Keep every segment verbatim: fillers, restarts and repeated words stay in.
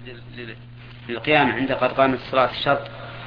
للقيام عند قد قامت الصلاة الشرط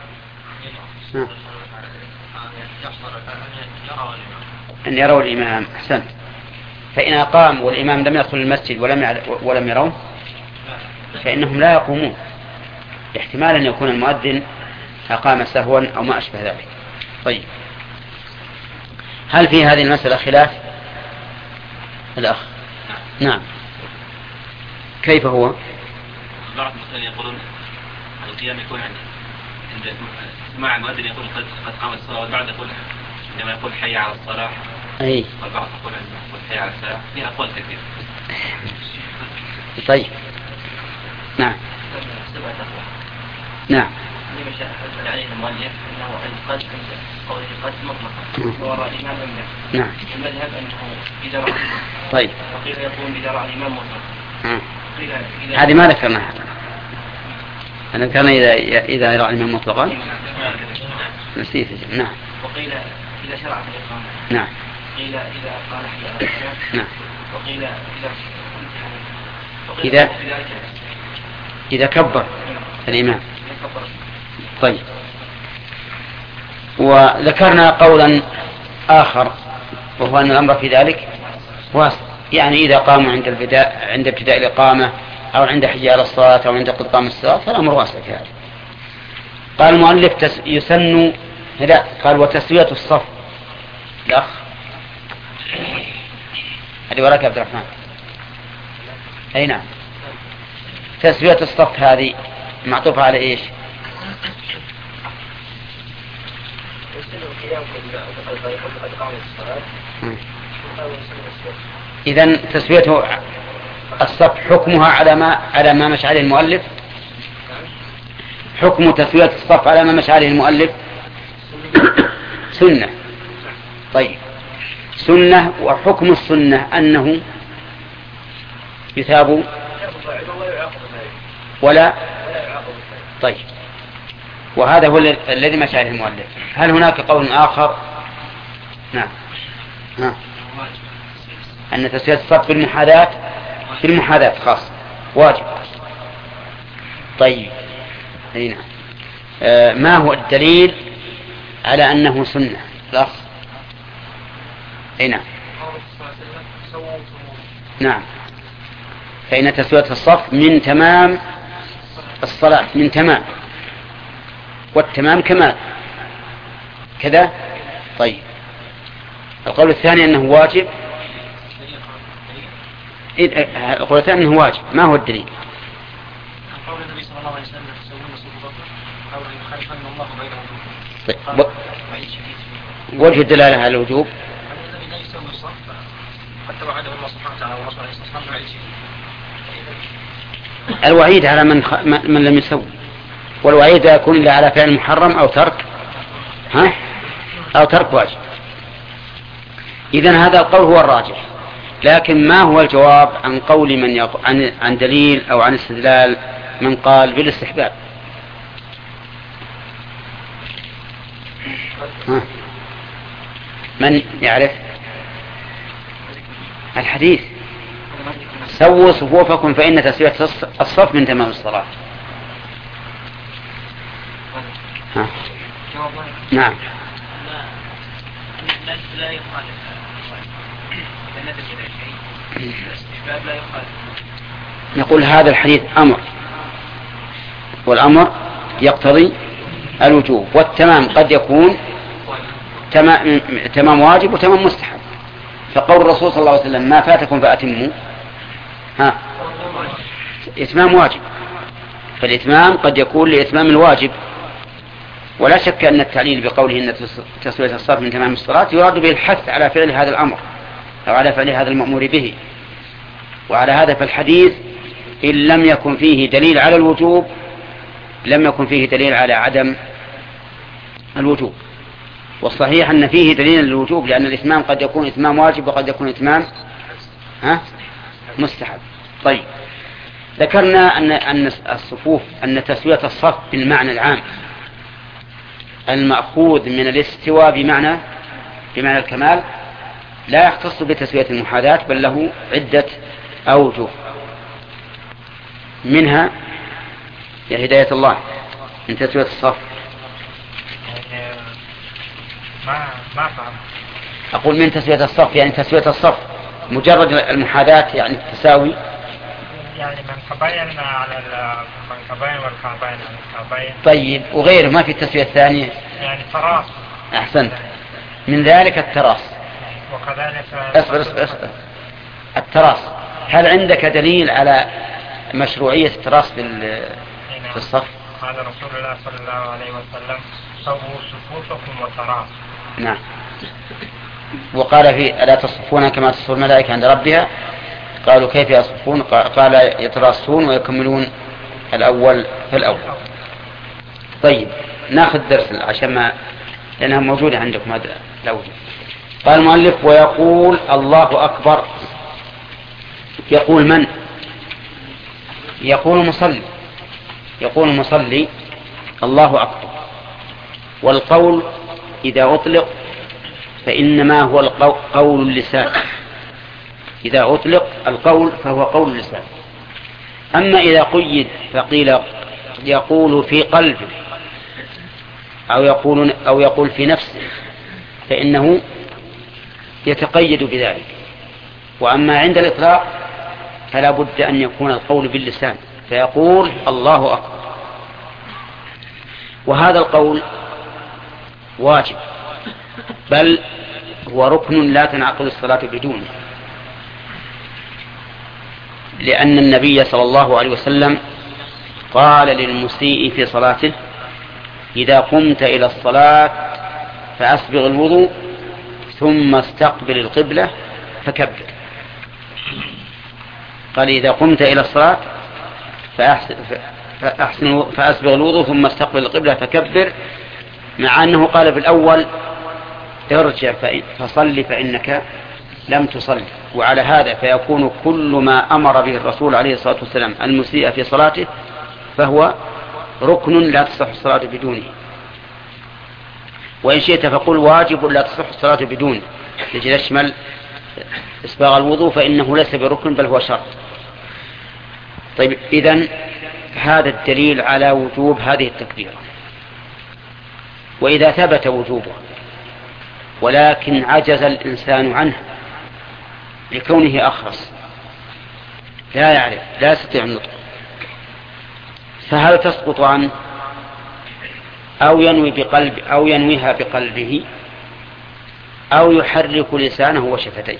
أن يروا الإمام. أحسنت. فإن أقام والإمام لم يدخل المسجد ولم ولم يروه فإنهم لا يقومون، احتمال أن يكون المؤذن أقام سهوا أو ما أشبه ذلك. طيب، هل في هذه المسألة خلاف الأخ؟ نعم. كيف هو؟ بعض المسلمين يقولون القيام يكون عند سماع المؤذن يقول قد قد قامت الصلاة، والبعض يقول عندما يقول حي على الصلاة، أي، والبعض يقول عندما يقول حي على الصلاة. فيها أقوال كثيرة. طيب، نعم نعم. عليه المؤلف أنه قد قوله قد مطلقا وراء الإمام أم لا؟ نعم. المذهب أنه إذا رأى. طيب. وقيل يقوم إذا رأى الإمام مطلقا. هذه ما ذكرناها. أنا ذكرنا إذا إذا رأى الإمام مطلقا. نسيت. نعم. وقيل إذا شرع في الإقامة. نعم. قيل إذا قال حي على الصلاة. نعم. وقيل إذا إذا إذا كبر الإمام. طيب، وذكرنا قولا آخر وهو أن الأمر في ذلك واسع، يعني إذا قاموا عند البداء عند ابتداء الإقامة أو عند حي على الصلاة أو عند قيام الصلاة فالأمر واسع في هذا. قال المؤلف تس... يسن لا قال وتسوية الصف. الأخ هذه وراك عبد الرحمن. أي نعم. تسوية الصف هذه معطوفة على إيش؟ إذن تسوية الصف حكمها على ما على ما مشى عليه المؤلف. حكم تسوية الصف على ما مشى عليه المؤلف سنة. طيب، سنة. وحكم السنة أنه يثاب ولا. طيب، وهذا هو الذي مشى عليه المؤلف. هل هناك قول آخر؟ نعم. ها. أن تسوية الصف في المحاذاة في المحاذاة خاص واجب. طيب، أي نعم. آه ما هو الدليل على أنه سنة؟ الأخ. أي نعم. نعم. فإن تسوية الصف من تمام الصلاة، من تمام، والتمام كمال كذا. طيب، القول الثاني أنه واجب. القول الثاني أنه واجب. ما هو الدليل؟ قول النبي صلى الله عليه وسلم تسوون صفوفكم أو يخالفن الله بينهم. طيب، وجه الدلالة على الوجوب الذي لا يسوي الصف حتى وعده الله سبحانه وتعالى ورسوله عليه الصلاة والسلام. الوعيد على من خ... من لم يسوي، والوعيد يكون إلا على فعل محرم أو ترك ها أو ترك واجب. إذن هذا القول هو الراجح. لكن ما هو الجواب عن قول من يق... عن عن دليل أو عن استدلال من قال بالاستحباب؟ ها؟ من يعرف الحديث؟ سووا صفوفكم فإن تسوية الصف من تمام الصلاة. ها. نعم. لا يخالف لا يخالف. نقول هذا الحديث أمر، والأمر يقتضي الوجوب، والتمام قد يكون تمام, تمام واجب وتمام مستحب. فقول الرسول صلى الله عليه وسلم ما فاتكم فأتموا، ها، إتمام واجب. فالإتمام قد يكون لإتمام الواجب. ولا شك أن التعليل بقوله إن تسوية الصف من تمام الصلاة يراد به الحث على فعل هذا الأمر أو على فعل هذا المأمور به. وعلى هذا فالحديث إن لم يكن فيه دليل على الوجوب لم يكن فيه دليل على عدم الوجوب. والصحيح أن فيه دليل للوجوب، لأن الإتمام قد يكون إتمام واجب وقد يكون إتمام ها مستحب. طيب، ذكرنا أن أن الصفوف أن تسوية الصف بالمعنى العام المأخوذ من الاستواء بمعنى بمعنى الكمال لا يختص بتسوية المحاذاة، بل له عدة أوجه. منها يا هداية الله من تسوية الصف؟ يعني ما ما فهم. أقول من تسوية الصف يعني تسوية الصف مجرد المحاذاة يعني التساوي، يعني منكبين على المنكبين والكعبين على الكعبين. طيب وغيره ما في التسوية الثانية؟ يعني تراص. أحسنت، من ذلك التراص. وكذلك اصبر اصبر اصبر التراص، هل عندك دليل على مشروعية التراص في الصف؟ قال رسول الله صلى الله عليه وسلم سووا صفوفكم وتراصوا. نعم. وقال في ألا تصفون كما تصف الملائكة عند ربها؟ قالوا كيف يصفون؟ قال يتراصون ويكملون الأول فالأول. طيب ناخذ درس عشان ما لأنها موجودة عندكم هذا الأوجه. قال المؤلف ويقول الله أكبر. يقول من؟ يقول مصلي، يقول مصلي الله أكبر. والقول إذا أطلق فإنما هو قول اللسان، إذا أطلق القول فهو قول اللسان. أما إذا قيد فقيل يقول في قلبه أو يقول, أو يقول في نفسه فإنه يتقيد بذلك. وأما عند الإطلاق فلا بد أن يكون القول باللسان فيقول الله أكبر. وهذا القول واجب بل هو ركن لا تنعقد الصلاة بدونه، لأن النبي صلى الله عليه وسلم قال للمسيء في صلاته إذا قمت إلى الصلاة فأسبغ الوضوء ثم استقبل القبلة فكبر. قال إذا قمت إلى الصلاة فأحسن فأحسن فأسبغ الوضوء ثم استقبل القبلة فكبر، مع أنه قال في الأول ارجع فصل فإنك لم تصل. وعلى هذا فيكون كل ما أمر به الرسول عليه الصلاة والسلام المسيء في صلاته فهو ركن لا تصح الصلاة بدونه. وإن شئت فقل واجب لا تصح الصلاة بدونه لكي يشمل إسباغ الوضوء فإنه ليس بركن بل هو شرط. طيب إذن هذا الدليل على وجوب هذه التكبيرة. وإذا ثبت وجوبه ولكن عجز الإنسان عنه لكونه أخرس لا يعرف لا يستطيع النطق، فهل تسقط عنه أو ينوي بقلب أو ينويها بقلبه أو يحرك لسانه وشفتيه؟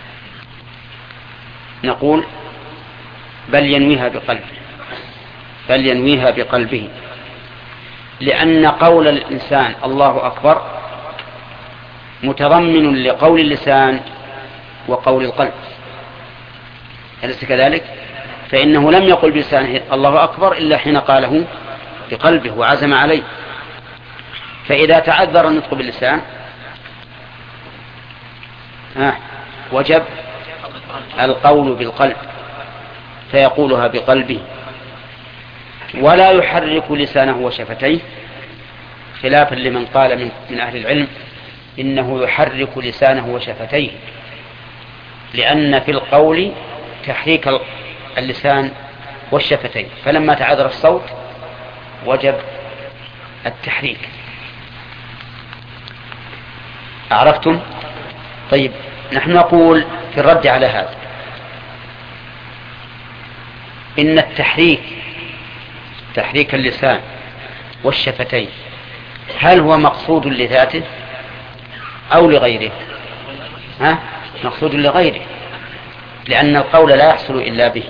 نقول بل ينويها بقلبه، بل ينويها بقلبه، لأن قول الإنسان الله أكبر متضمن لقول اللسان وقول القلب، أليس كذلك؟ فإنه لم يقل بلسانه الله أكبر إلا حين قاله بقلبه وعزم عليه. فإذا تعذر النطق باللسان ها وجب القول بالقلب فيقولها بقلبه، ولا يحرك لسانه وشفتيه، خلافا لمن قال من, من أهل العلم إنه يحرك لسانه وشفتيه، لأن في القول تحريك اللسان والشفتين، فلما تعذر الصوت وجب التحريك. أعرفتم؟ طيب نحن نقول في الرد على هذا إن التحريك تحريك اللسان والشفتين هل هو مقصود لذاته أو لغيره؟ ها؟ مقصود لغيره، لأن القول لا يحصل إلا به.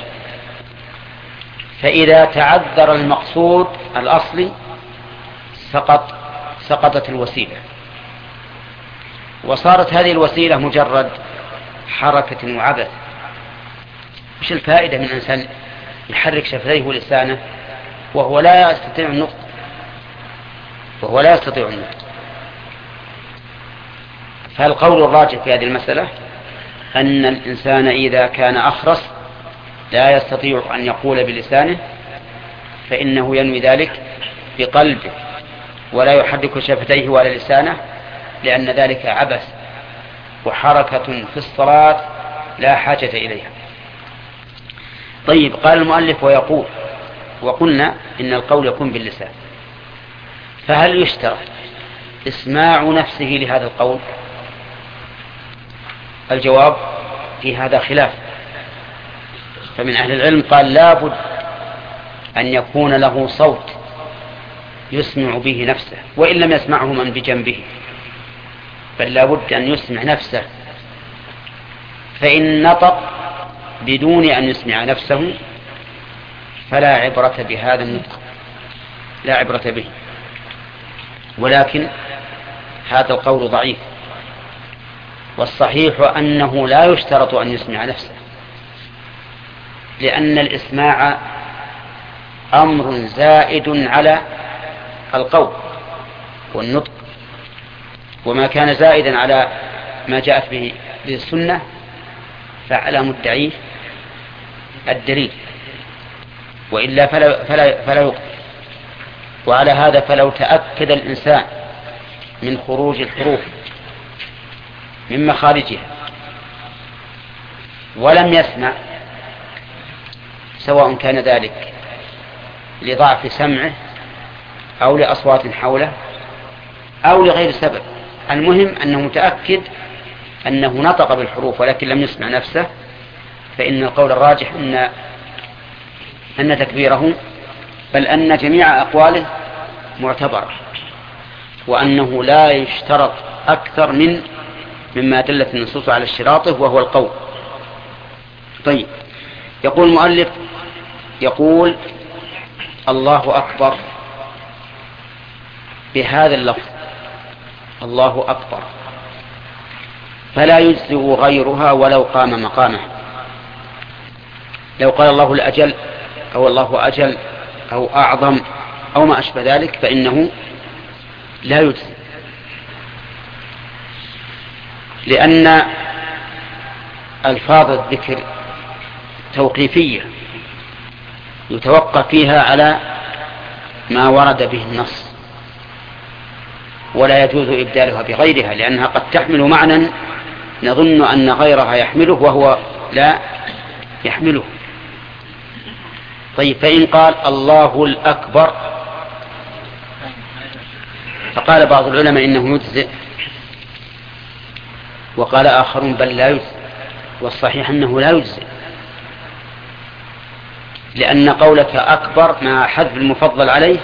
فإذا تعذر المقصود الأصلي سقط سقطت الوسيلة، وصارت هذه الوسيلة مجرد حركة وعبث. مش الفائدة من إنسان يحرك شفتيه ولسانه وهو لا يستطيع النطق وهو لا يستطيع النطق؟ فالقول الراجح في هذه المسألة أن الإنسان إذا كان أخرس لا يستطيع أن يقول بلسانه فإنه ينوي ذلك بقلبه ولا يحرك شفتيه ولا لسانه، لأن ذلك عبث وحركة في الصلاة لا حاجة إليها. طيب قال المؤلف ويقول وقلنا إن القول يكون باللسان، فهل يشترط إسماع نفسه لهذا القول؟ الجواب في هذا خلاف، فمن أهل العلم قال لا بد أن يكون له صوت يسمع به نفسه، وإن لم يسمعه من بجنبه، بل لا بد أن يسمع نفسه، فإن نطق بدون أن يسمع نفسه فلا عبرة بهذا النطق، لا عبرة به. ولكن هذا القول ضعيف، والصحيح أنه لا يشترط أن يسمع نفسه، لأن الإسماع أمر زائد على القول والنطق، وما كان زائدا على ما جاءت به السنة فعلى مدعيه الدليل، وإلا فلا, فلا, فلا يقبل. وعلى هذا فلو تأكد الإنسان من خروج الحروف من مخارجها ولم يسمع، سواء كان ذلك لضعف سمعه أو لأصوات حوله أو لغير سبب، المهم أنه متأكد أنه نطق بالحروف ولكن لم يسمع نفسه، فإن القول الراجح أن أن تكبيره بل أن جميع أقواله معتبرة، وأنه لا يشترط أكثر من مما دلت النصوص على اشتراطه وهو القول. طيب، يقول المؤلف يقول الله أكبر بهذا اللفظ، الله أكبر، فلا يجزئ غيرها ولو قام مقامه. لو قال الله الأجل أو الله أجل أو أعظم أو ما أشبه ذلك فإنه لا يجزئ، لأن ألفاظ الذكر توقيفية يتوقف فيها على ما ورد به النص، ولا يجوز إبدالها بغيرها، لأنها قد تحمل معنى نظن أن غيرها يحمله وهو لا يحمله. طيب، فإن قال الله الأكبر فقال بعض العلماء إنه يجزئ، وقال آخرون بل لا يجزئ، والصحيح أنه لا يجزئ، لأن قولك أكبر مع حذف المفضل عليه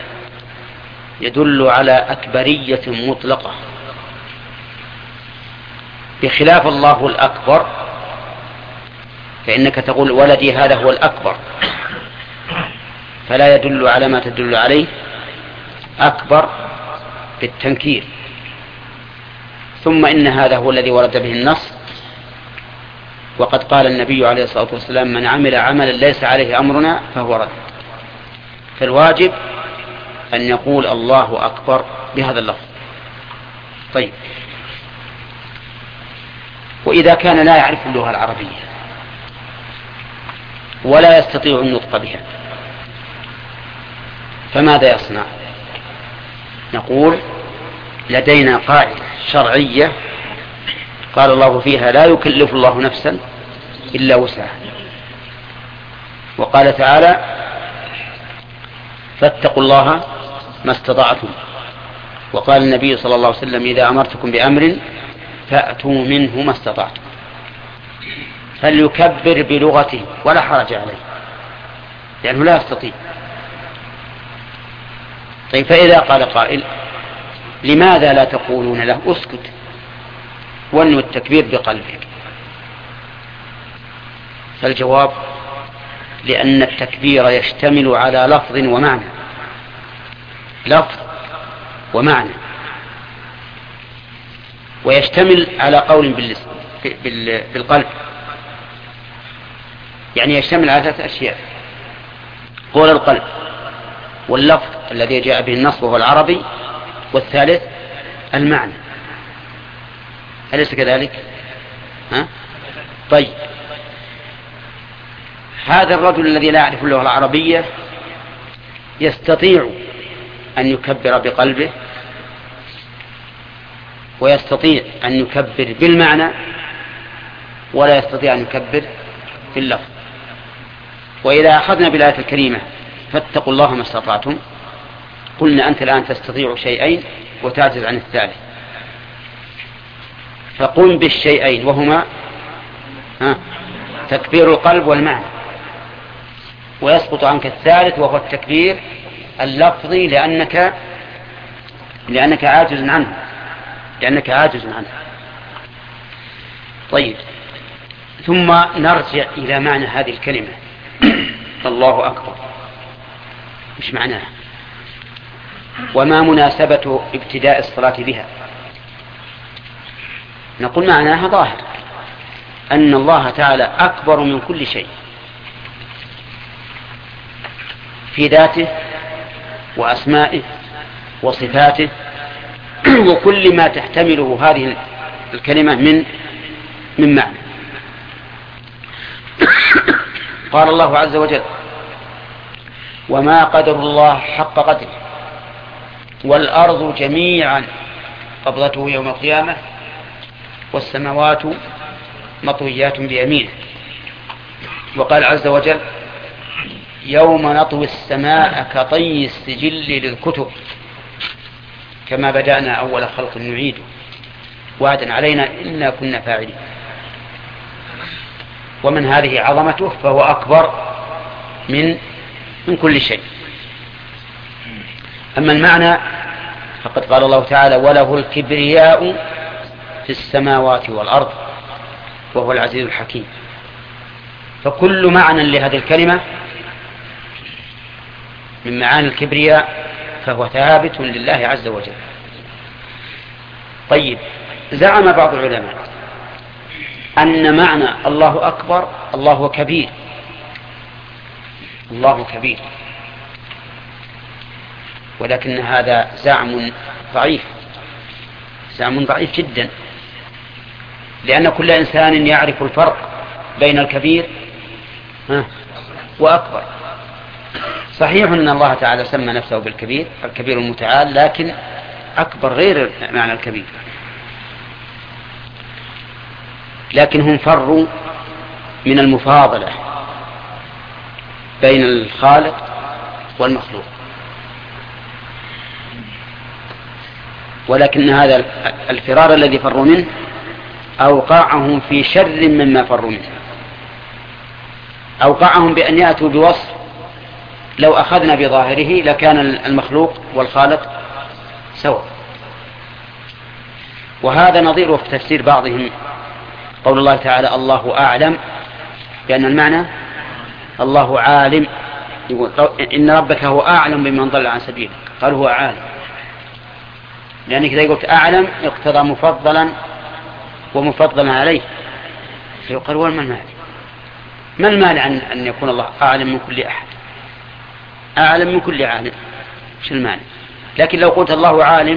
يدل على أكبرية مطلقة، بخلاف الله الأكبر فإنك تقول ولدي هذا هو الأكبر، فلا يدل على ما تدل عليه أكبر بالتنكير. ثم إن هذا هو الذي ورد به النص، وقد قال النبي عليه الصلاة والسلام من عمل عملا ليس عليه أمرنا فهو رد، فالواجب أن يقول الله أكبر بهذا اللفظ. طيب، وإذا كان لا يعرف اللغة العربية ولا يستطيع النطق بها فماذا يصنع؟ نقول لدينا قاعدة شرعية قال الله فيها لا يكلف الله نفسا إلا وسعها، وقال تعالى فاتقوا الله ما استطعتم، وقال النبي صلى الله عليه وسلم إذا أمرتكم بأمر فأتوا منه ما استطعتم، فليكبر بلغته ولا حرج عليه لأنه لا يستطيع. طيب، فإذا قال قائل لماذا لا تقولون له اسكت وانو التكبير بقلبك؟ فالجواب لأن التكبير يشتمل على لفظ ومعنى، لفظ ومعنى، ويشتمل على قول بالقلب، يعني يشتمل على ثلاث أشياء: قول القلب، واللفظ الذي جاء به النص وهو العربي، والثالث المعنى. أليس كذلك؟ ها؟ طيب، هذا الرجل الذي لا يعرف اللغة العربية يستطيع أن يكبر بقلبه ويستطيع أن يكبر بالمعنى ولا يستطيع أن يكبر باللفظ. وإذا أخذنا بالآية الكريمة فاتقوا الله ما استطعتم. قلنا أنت الآن تستطيع شيئين وتعجز عن الثالث، فقم بالشيئين وهما ها تكبير القلب والمعنى، ويسقط عنك الثالث وهو التكبير اللفظي لأنك لأنك عاجز عنه لأنك عاجز عنه. طيب، ثم نرجع إلى معنى هذه الكلمة الله أكبر، مش معناها؟ وما مناسبة ابتداء الصلاة بها؟ نقول معناها ظاهر، أن الله تعالى أكبر من كل شيء في ذاته وأسمائه وصفاته وكل ما تحتمله هذه الكلمة من من معنى. قال الله عز وجل: وما قدر الله حق قدره والأرض جميعا قبضته يوم القيامة والسماوات مطويات بيمينه. وقال عز وجل: يوم نطوي السماء كطي السجل للكتب كما بدأنا أول خلق نعيده وعدا علينا إنا كنا فاعلين. ومن هذه عظمته فهو أكبر من من كل شيء. أما المعنى فقد قال الله تعالى: وله الكبرياء في السماوات والأرض وهو العزيز الحكيم. فكل معنى لهذه الكلمة من معاني الكبرياء فهو ثابت لله عز وجل. طيب، زعم بعض العلماء أن معنى الله أكبر الله كبير، الله كبير، ولكن هذا زعم ضعيف، زعم ضعيف جدا، لأن كل إنسان يعرف الفرق بين الكبير وأكبر. صحيح أن الله تعالى سمى نفسه بالكبير، الكبير المتعال، لكن أكبر غير معنى الكبير. لكن هم فروا من المفاضلة بين الخالق والمخلوق، ولكن هذا الفرار الذي فروا منه أوقعهم في شر مما فروا منه. أوقعهم بأن يأتوا بوصف لو أخذنا بظاهره لكان المخلوق والخالق سواء. وهذا نظيره في تفسير بعضهم قول الله تعالى: الله أعلم، لأن المعنى الله عالم، يقول إن ربك هو أعلم بمن ضل عن سبيله، قال هو عالم، لأنك إذا قلت أعلم اقتضى مفضلا ومفضلا عليه، فيقال هو المعنى ما المانع عن أن يكون الله أعلم من كل أحد، أعلم من كل عالم، مش المانع؟ لكن لو قلت الله عالم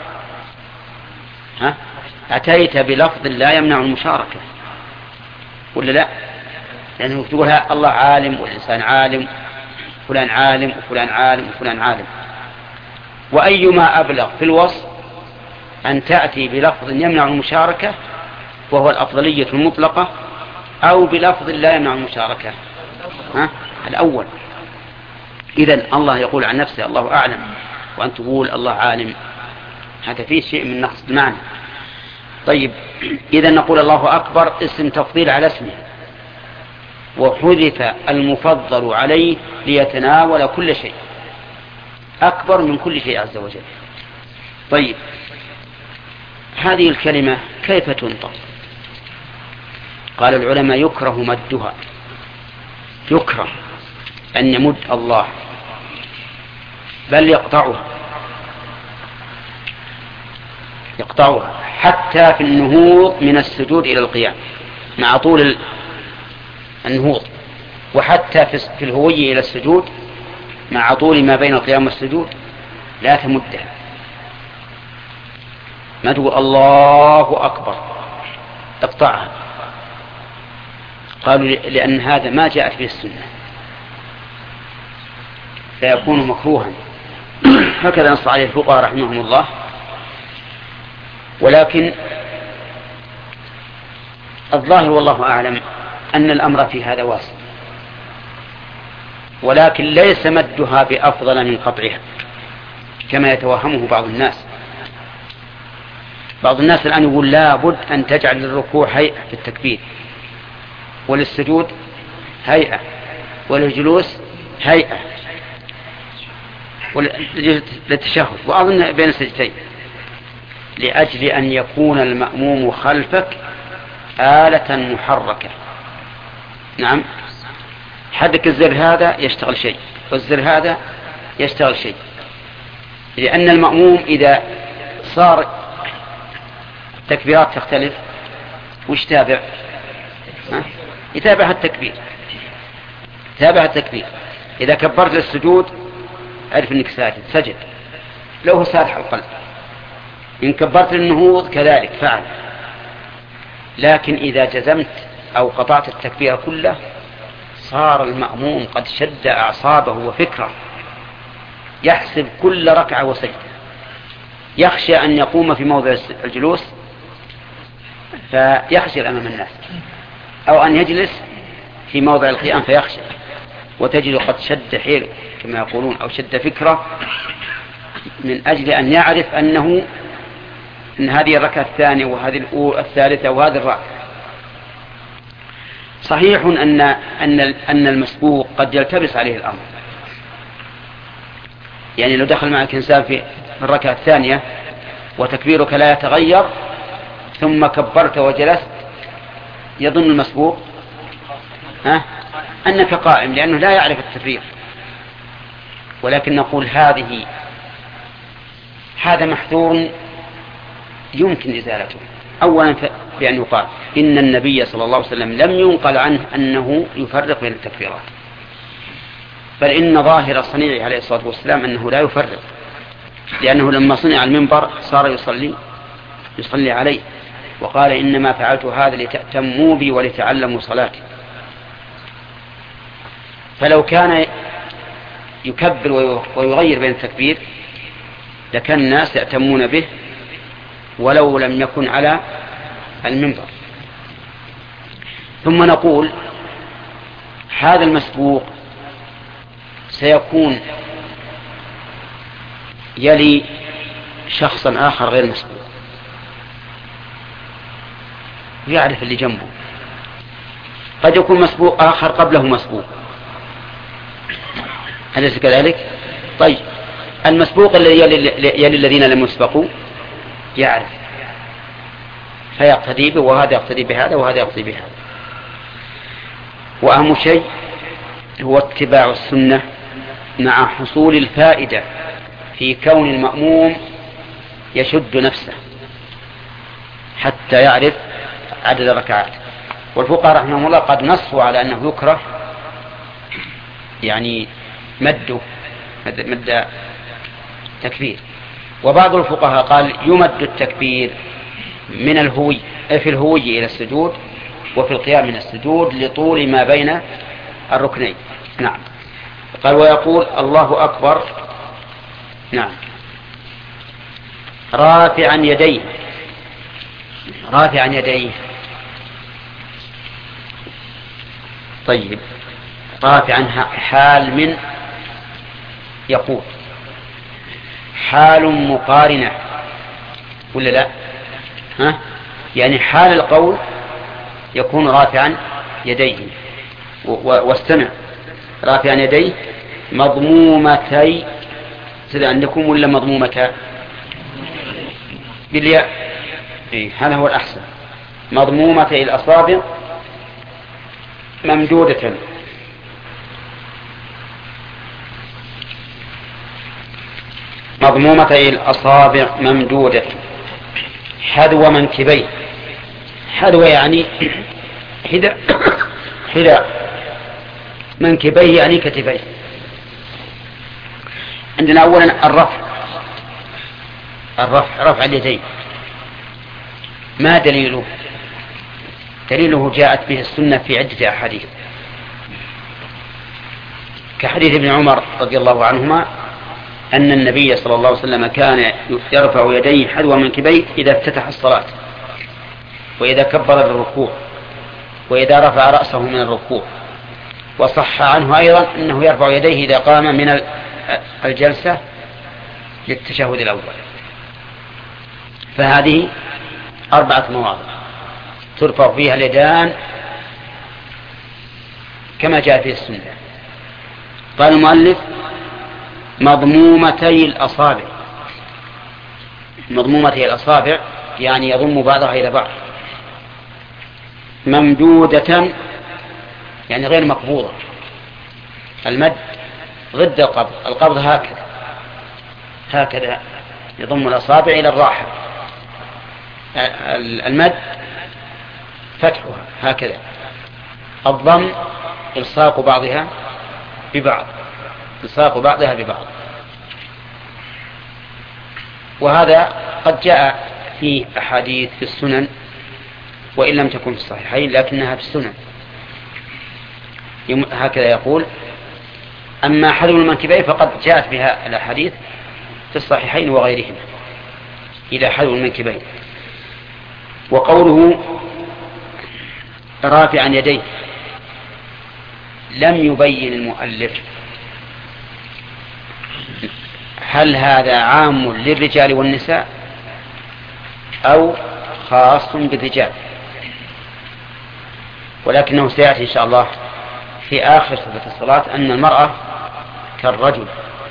ها أتيت بلفظ لا يمنع المشاركة، ولا لا؟ لأنه تقول الله عالم والإنسان عالم، فلان عالم وفلان عالم وفلان عالم. وأيما أبلغ في الوصف أن تأتي بلفظ يمنع المشاركة وهو الأفضلية المطلقة، أو بلفظ لا يمنع المشاركة، ها؟ الأول. إذن الله يقول عن نفسه الله أعلم، وأن تقول الله عالم، هذا فيه شيء من نقص المعنى. طيب، إذن نقول الله أكبر اسم تفضيل على اسمه، وحذف المفضل عليه ليتناول كل شيء، أكبر من كل شيء عز وجل. طيب، هذه الكلمة كيف تنطق؟ قال العلماء: يكره مدها، يكره أن يمد الله، بل يقطعها يقطعها حتى في النهوض من السجود إلى القيام مع طول النهوض، وحتى في الهوي إلى السجود مع طول ما بين القيام والسجود لا تمدها، ما تقول الله أكبر، اقطعها. قالوا لأن هذا ما جاءت به السنة فيكون مكروها، هكذا نص عليه الفقهاء رحمهم الله. ولكن الظاهر والله أعلم أن الأمر في هذا واسع، ولكن ليس مدها بأفضل من قطعها كما يتوهمه بعض الناس. بعض الناس الآن يقول لا بد أن تجعل للركوع هيئة في التكبير، وللسجود هيئة، وللجلوس هيئة، وللتشهد، وأظن بين السجدتين، لأجل أن يكون المأموم خلفك آلة محركة. نعم، حدك الزر هذا يشتغل شيء والزر هذا يشتغل شيء، لأن المأموم إذا صار التكبيرات تختلف وش تابع؟ ها؟ يتابع التكبير، تابع التكبير. إذا كبرت للسجود عرف أنك ساجد سجد لو هو سارح القلب، إن كبرت للنهوض كذلك فعل. لكن إذا جزمت أو قطعت التكبير كله صار المأموم قد شد أعصابه وفكره، يحسب كل ركعة وسجدة، يخشى أن يقوم في موضع الجلوس فيخشى أمام الناس، أو أن يجلس في موضع القيام فيخشى، وتجد قد شد حيله كما يقولون أو شد فكره من أجل أن يعرف أنه أن هذه الركعة الثانية وهذه الثالثة وهذه الرابعة. صحيح أن أن أن المسبوق قد يلتبس عليه الأمر، يعني لو دخل معك إنسان في الركعة الثانية وتكبيرك لا يتغير ثم كبرت وجلست يظن المسبوق ها أنك قائم، لأنه لا يعرف التكبير. ولكن نقول هذه هذا محذور يمكن إزالته. أولا بأن يقال إن النبي صلى الله عليه وسلم لم ينقل عنه أنه يفرق بين التكبيرات، بل إن ظاهر صنيعه عليه الصلاة والسلام أنه لا يفرق، لأنه لما صنع المنبر صار يصلي يصلي عليه، وقال إنما فعلت هذا لتأتموا بي ولتعلموا صلاتي. فلو كان يكبر ويغير بين التكبير لكان الناس يأتمون به ولو لم يكن على المنبر. ثم نقول هذا المسبوق سيكون يلي شخصا آخر غير مسبوق، يعرف اللي جنبه. قد يكون مسبوق آخر قبله مسبوق، أليس كذلك؟ طيب المسبوق الذي يلي الذين لم يسبقوا يعرف فيقتدي به، وهذا يقتدي بهذا وهذا يقتدي بهذا. وأهم شيء هو اتباع السنة مع حصول الفائدة في كون المأموم يشد نفسه حتى يعرف عدد الركعات. والفقهاء رحمهم الله قد نصوا على أنه يكره يعني مده مد تكبير، وبعض الفقهاء قال يمد التكبير من الهوي في الهوي إلى السجود وفي القيام من السجود لطول ما بين الركنين. نعم. قال ويقول الله أكبر نعم رافعا يديه. رافعا يديه طيب رافعا حال من يقول حال مقارنة ولا لا؟ ها؟ يعني حال القول يكون رافعا يديه. واستمع رافعا يديه مضمومتي سيد عندكم ولا مضمومتا بالياء؟ إيه هذا هو الأحسن. مضمومتي الأصابع ممدودة مضمومتي الأصابع ممدودة حذو منكبيه. حذو يعني حذاء حذاء منكبيه يعني كتفيه. عندنا أولا الرفع الرفع رفع اليدين. ما دليله؟ دليله جاءت به السنة في عدة أحاديث، كحديث ابن عمر رضي الله عنهما أن النبي صلى الله عليه وسلم كان يرفع يديه حذو منكبيه إذا افتتح الصلاة، وإذا كبر للركوع، وإذا رفع رأسه من الركوع، وصح عنه أيضا أنه يرفع يديه إذا قام من الجلسة للتشهد الأول. فهذه أربعة مواضع ترفع فيها اليدان كما جاء في السنة. قال المؤلف مضمومتي الأصابع. مضمومتي الأصابع يعني يضم بعضها إلى بعض. ممدودة يعني غير مقبوضة. المد ضد القبض. القبض هكذا هكذا يضم الأصابع إلى الراحة. المد فتحها هكذا. الضم إلصاق بعضها ببعض إلصاق بعضها ببعض. وهذا قد جاء في أحاديث في السنن وإن لم تكن في الصحيحين لكنها في السنن. هكذا يقول. أما حذو المنكبين فقد جاءت بها الأحاديث في الصحيحين وغيرهما إلى حذو المنكبين. وقوله رافعا يديه لم يبين المؤلف هل هذا عام للرجال والنساء أو خاص بالرجال، ولكنه سيأتي إن شاء الله في آخر صفة الصلاة أن المرأة كالرجل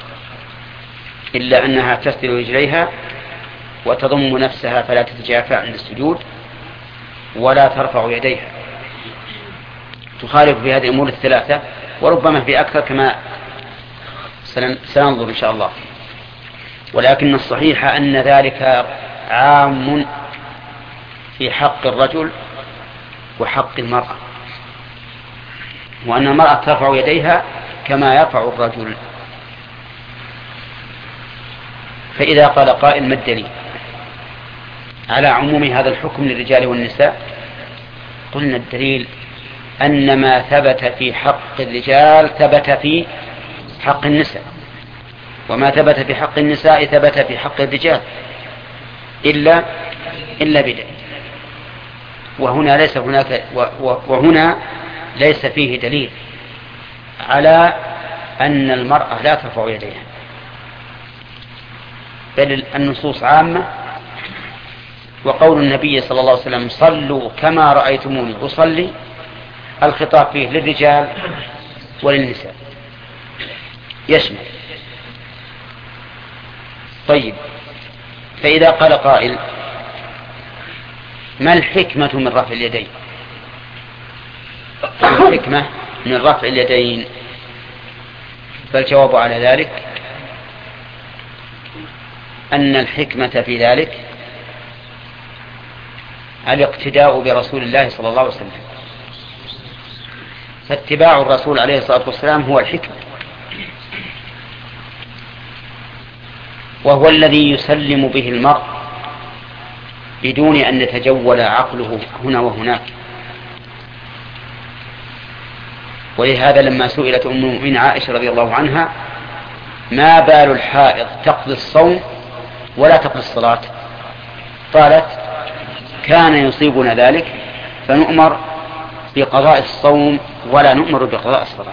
إلا أنها تسدل رجليها وتضم نفسها فلا تتجافى عند السجود ولا ترفع يديها. تخالف في هذه الأمور الثلاثة وربما في أكثر كما سننظر إن شاء الله. ولكن الصحيح أن ذلك عام في حق الرجل وحق المرأة، وأن المرأة ترفع يديها كما يرفع الرجل. فإذا قال قائل ما الدليل على عموم هذا الحكم للرجال والنساء؟ قلنا الدليل أن ما ثبت في حق الرجال ثبت في حق النساء، وما ثبت في حق النساء ثبت في حق الرجال إلا إلا بدليل. وهنا ليس هناك وهنا ليس فيه دليل على أن المرأة لا ترفع يديها، بل النصوص عامة. وقول النبي صلى الله عليه وسلم صلوا كما رأيتموني أصلي الخطاب فيه للرجال وللنساء يشمل. طيب، فإذا قال قائل ما الحكمة من رفع اليدين؟ ما الحكمة من رفع اليدين؟ فالجواب على ذلك أن الحكمة في ذلك الاقتداء برسول الله صلى الله عليه وسلم. فاتباع الرسول عليه الصلاة والسلام هو الحكمة، وهو الذي يسلم به المرء بدون أن يتجول عقله هنا وهناك. ولهذا لما سئلت أم المؤمنين عائشة رضي الله عنها ما بال الحائض تقضي الصوم ولا تقضي الصلاة، قالت كان يصيبنا ذلك فنؤمر بقضاء الصوم ولا نؤمر بقضاء الصلاة.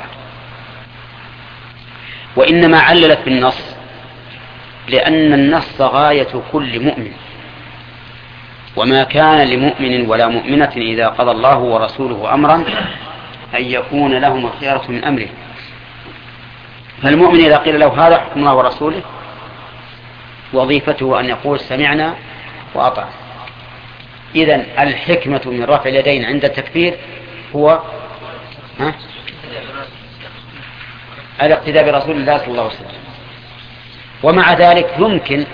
وإنما عللت بالنص لأن النص غاية كل مؤمن، وما كان لمؤمن ولا مؤمنة إذا قضى الله ورسوله أمرا أن يكون لهم الخيارة من أمره. فالمؤمن إذا قيل له هذا حكم الله ورسوله وظيفته أن يقول سمعنا وأطعنا. إذن الحكمة من رفع اليدين عند التكبير هو ها؟ الاقتداء برسول الله صلى الله عليه وسلم. ومع ذلك يمكن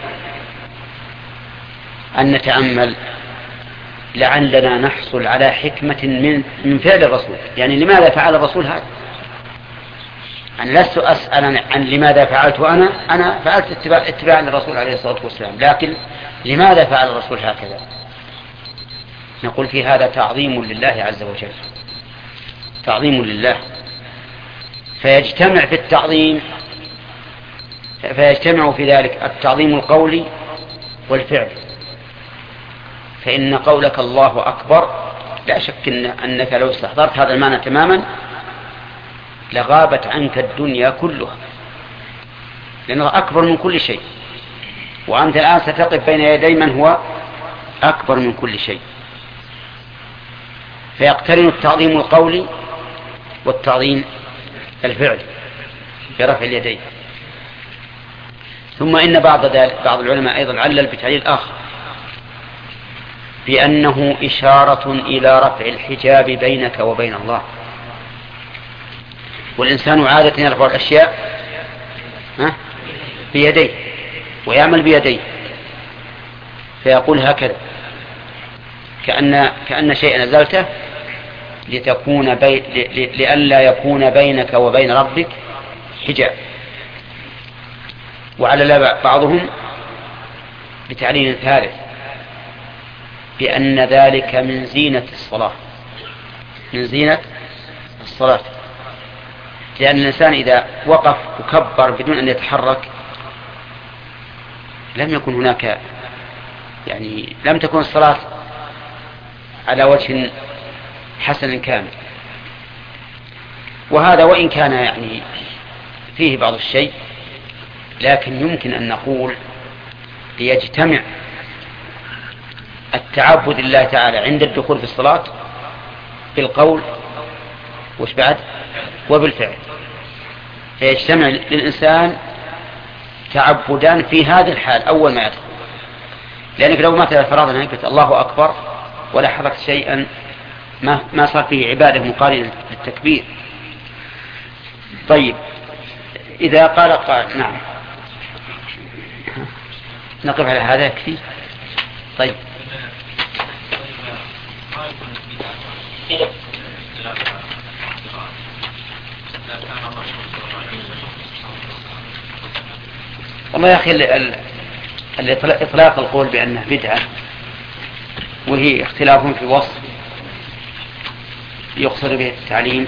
أن نتأمل لعلنا نحصل على حكمة من من فعل الرسول. يعني لماذا فعل الرسول هذا؟ أنا لست أسأل عن لماذا فعلت أنا أنا فعلت اتباع اتباعا للرسول عليه الصلاة والسلام، لكن لماذا فعل الرسول هكذا؟ نقول في هذا تعظيم لله عز وجل، تعظيم لله، فيجتمع في التعظيم فيجتمع في ذلك التعظيم القولي والفعل. فإن قولك الله أكبر لا شك إن أنك لو استحضرت هذا المعنى تماما لغابت عنك الدنيا كلها، لأنه أكبر من كل شيء، وأنت الآن ستقف بين يدي من هو أكبر من كل شيء. فيقترن التعظيم القولي والتعظيم الفعلي برفع اليدين. ثم إن بعض ذلك بعض العلماء أيضا علل بتعليل آخر بأنه إشارة إلى رفع الحجاب بينك وبين الله. والإنسان عادة يرفع الأشياء بيديه ويعمل بيديه، فيقول هكذا كأن, كأن شيئا نزلته لتكون بي... لئلا يكون بينك وبين ربك حجاب. وعلى بعضهم بتعليل ثالث بأن ذلك من زينة الصلاة، من زينة الصلاة، لأن الإنسان إذا وقف وكبر بدون أن يتحرك لم يكن هناك، يعني لم تكن الصلاة على وجه حسن كامل. وهذا وإن كان يعني فيه بعض الشيء، لكن يمكن أن نقول ليجتمع التعبد لله تعالى عند الدخول في الصلاة بالقول وش بعد وبالفعل، فيجتمع للإنسان تعبدان في هذه الحال أول ما يدخل. لأنك لو مثلا فرضنا أنك الله أكبر ولا حركت شيئا ما ما صار فيه عبادة مقارنة للتكبير. طيب إذا قال قال نعم نقف على هذا يكفي. طيب والله يا أخي الإطلاق القول بأنه بدعة وهي اختلاف في الوصف يقصد به التعليم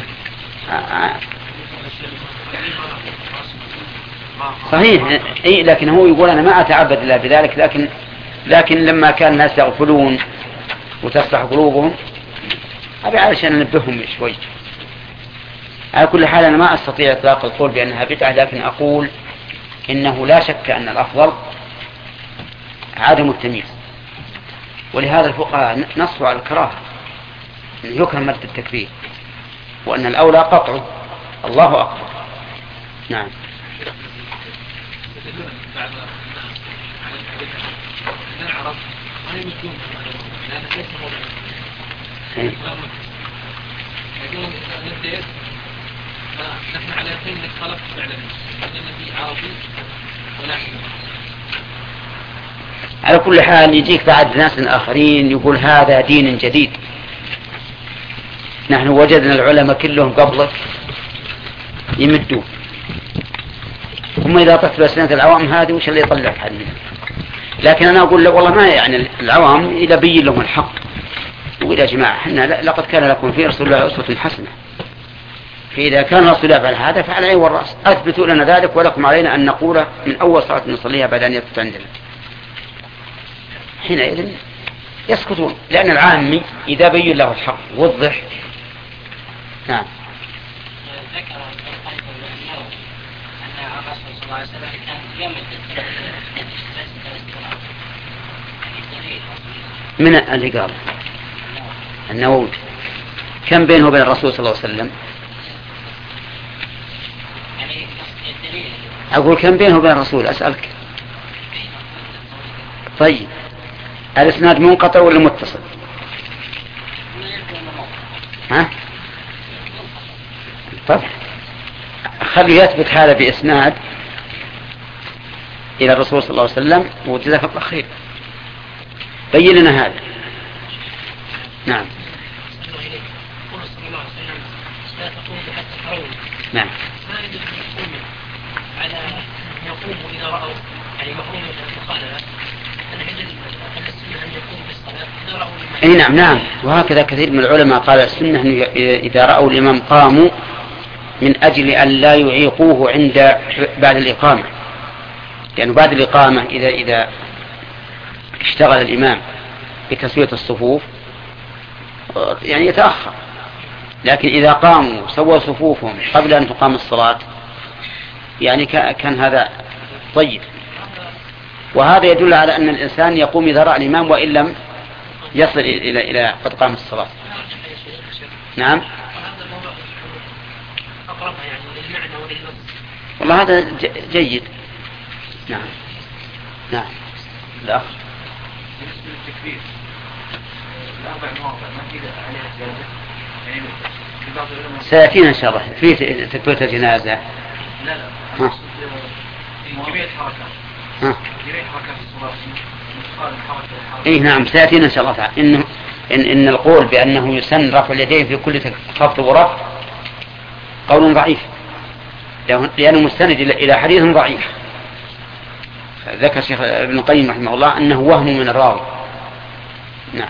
صحيح، أي لكن هو يقول أنا ما أتعبد الله بذلك، لكن لكن لما كان الناس يغفلون وتصلح قلوبهم أبي علشان ننبههم شوي. على كل حال أنا ما أستطيع إطلاق القول بأنها بدعة، لكن أقول إنه لا شك أن الأفضل عدم التمييز، ولهذا الفقهاء نصوا على الكراهة أن يكره مد التكبير، وأن الأولى قطعه الله أكبر. نعم. نحن على يقين انك خلقت فعلا الذي عربي ونحن على كل حال يجيك بعد ناس آخرين يقول هذا دين جديد، نحن وجدنا العلماء كلهم قبلك يمدون، ثم إذا طفت بسنة العوام هذه وش اللي يطلع حد. لكن أنا أقول والله ما يعني العوام إذا بين لهم الحق وإذا جماعة حنا لقد كان لكم في رسول الله أسوة حسنة، فإذا كان رسول الله فعل هذا فعلى العين والرأس، أثبتوا لنا ذلك ولكم علينا أن نقول من أول صلاة نصليها بعد أن يثبت عندنا. حينئذ يسكتون، لأن العامي إذا بين له الحق وضح. نعم. ذكر أن الرسول صلى الله عليه وسلم كان يمد من اللي قال النووي كم بينه وبين الرسول صلى الله عليه وسلم؟ أقول كم بينه وبين الرسول أسألك. طيب الإسناد منقطع ولا متصل؟ ها؟ طب خلي يثبت هذا بإسناد إلى الرسول صلى الله عليه وسلم وجزاك الله خير. بين لنا هذا. نعم. نعم. على يقوموا إذا رأوا يعني مفهوم المخالفة أن السنة أن يقوموا بالصلاة إذا رأوا الإمام. أي نعم نعم، وهكذا كثير من العلماء قال السنة أن إذا رأوا الإمام قاموا من أجل أن لا يعيقوه عند بعد الإقامة، يعني بعد الإقامة إذا إذا اشتغل الإمام بتسوية الصفوف يعني يتأخر، لكن إذا قاموا سووا صفوفهم قبل أن تقام الصلاة يعني كان هذا طيب. وهذا يدل على أن الإنسان يقوم إذا رأى الإمام وإن لم يصل إلى إلى قد قام الصلاة. نعم. والله هذا جيد. نعم نعم. لا بالنسبة للتكبير الأربع مواضع ما في عليها زيادة يعني في بعض العلماء سيأتينا إن شاء الله في تكبيرة الجنازة. لا لا ها في جميع الحركات ها جميع حركات الصلاة مثقال الحركة إيه نعم سيأتينا إن شاء الله تعالى. إنه إن إن القول بأنه يسن رفع اليدين في كل خفض ورفع قول ضعيف لأنه مستند إلى حديث ضعيف. ذكر الشيخ ابن القيم رحمه الله أنه وهم من الراوي. نعم.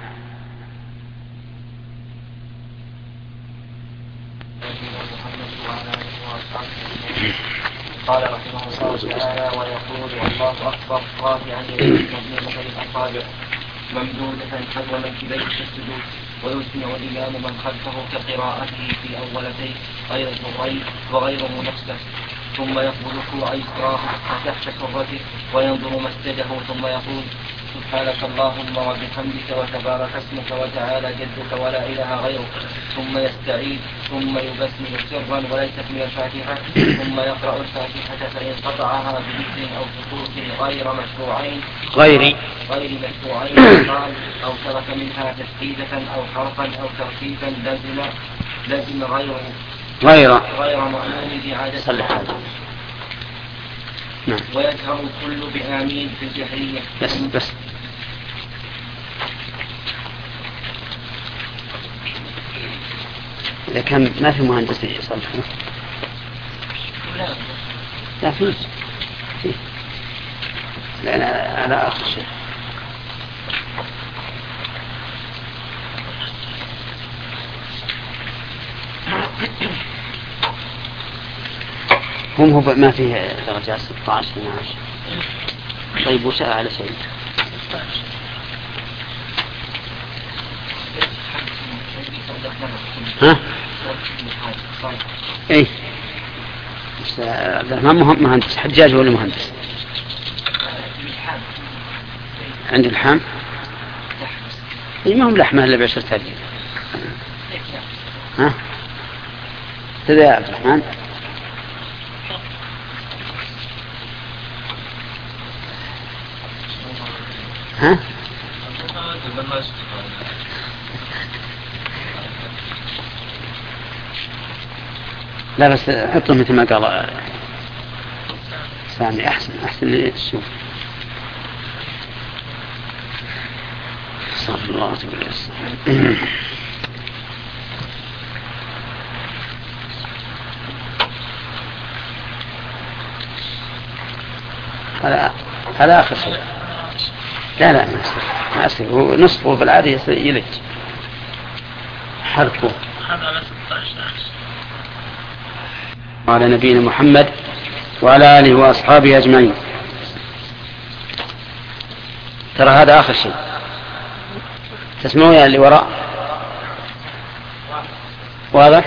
قال رحمه الله تعالى ويقول الله أكبر رافعا يديه مضمومة للأصابع ممدودة حذو منكبيه في السجود ويسمع الإمام من خلفه كقراءته في أولتين غير الضرين وغيره نفسه ثم يقبل كوع يسراه تحت سرته وينظر مسجده ثم يقول سبحانك اللهم وبحمدك وتبارك اسمك وتعالى جدك ولا إله غيرك ثم يستعيد ثم يبسم سرا وليست من الفاتحة ثم يقرأ الفاتحة فإن قطعها بذكر أو سكوت غير مشروعين غير غير مشروعين قال أو ترك منها تسديدة أو حرفا أو ترتيبا لازم لازم غيره غير غير مأمون بإعادة صلح. نعم. ويجهر الكل بآمين في الجهرية. بس بس إذا كان ما في مهندس يصلح لا لا فيه فيه لأن على آخر شيء. هم هو ما فيه درجات ستة عشر اثنا عشر. طيب وش على شيء ها ايه ما مهندس حجاج ولا مهندس عند الحام اي ما هم لحمه الا بعشرة تاجير. ها كذا يا عبد الرحمن. ها لا بس حطه مثل ما قال سامي احسن احسن لي الشوف. صلى الله عليه وسلم. هذا هذا آخر شيء. لا لا ما يصير ما يصير هو نصفه بالعادة يصير يلج حركه. على نبينا محمد وعلى آله وأصحابه أجمعين. ترى هذا آخر شيء تسمعون يعني اللي وراء واضح.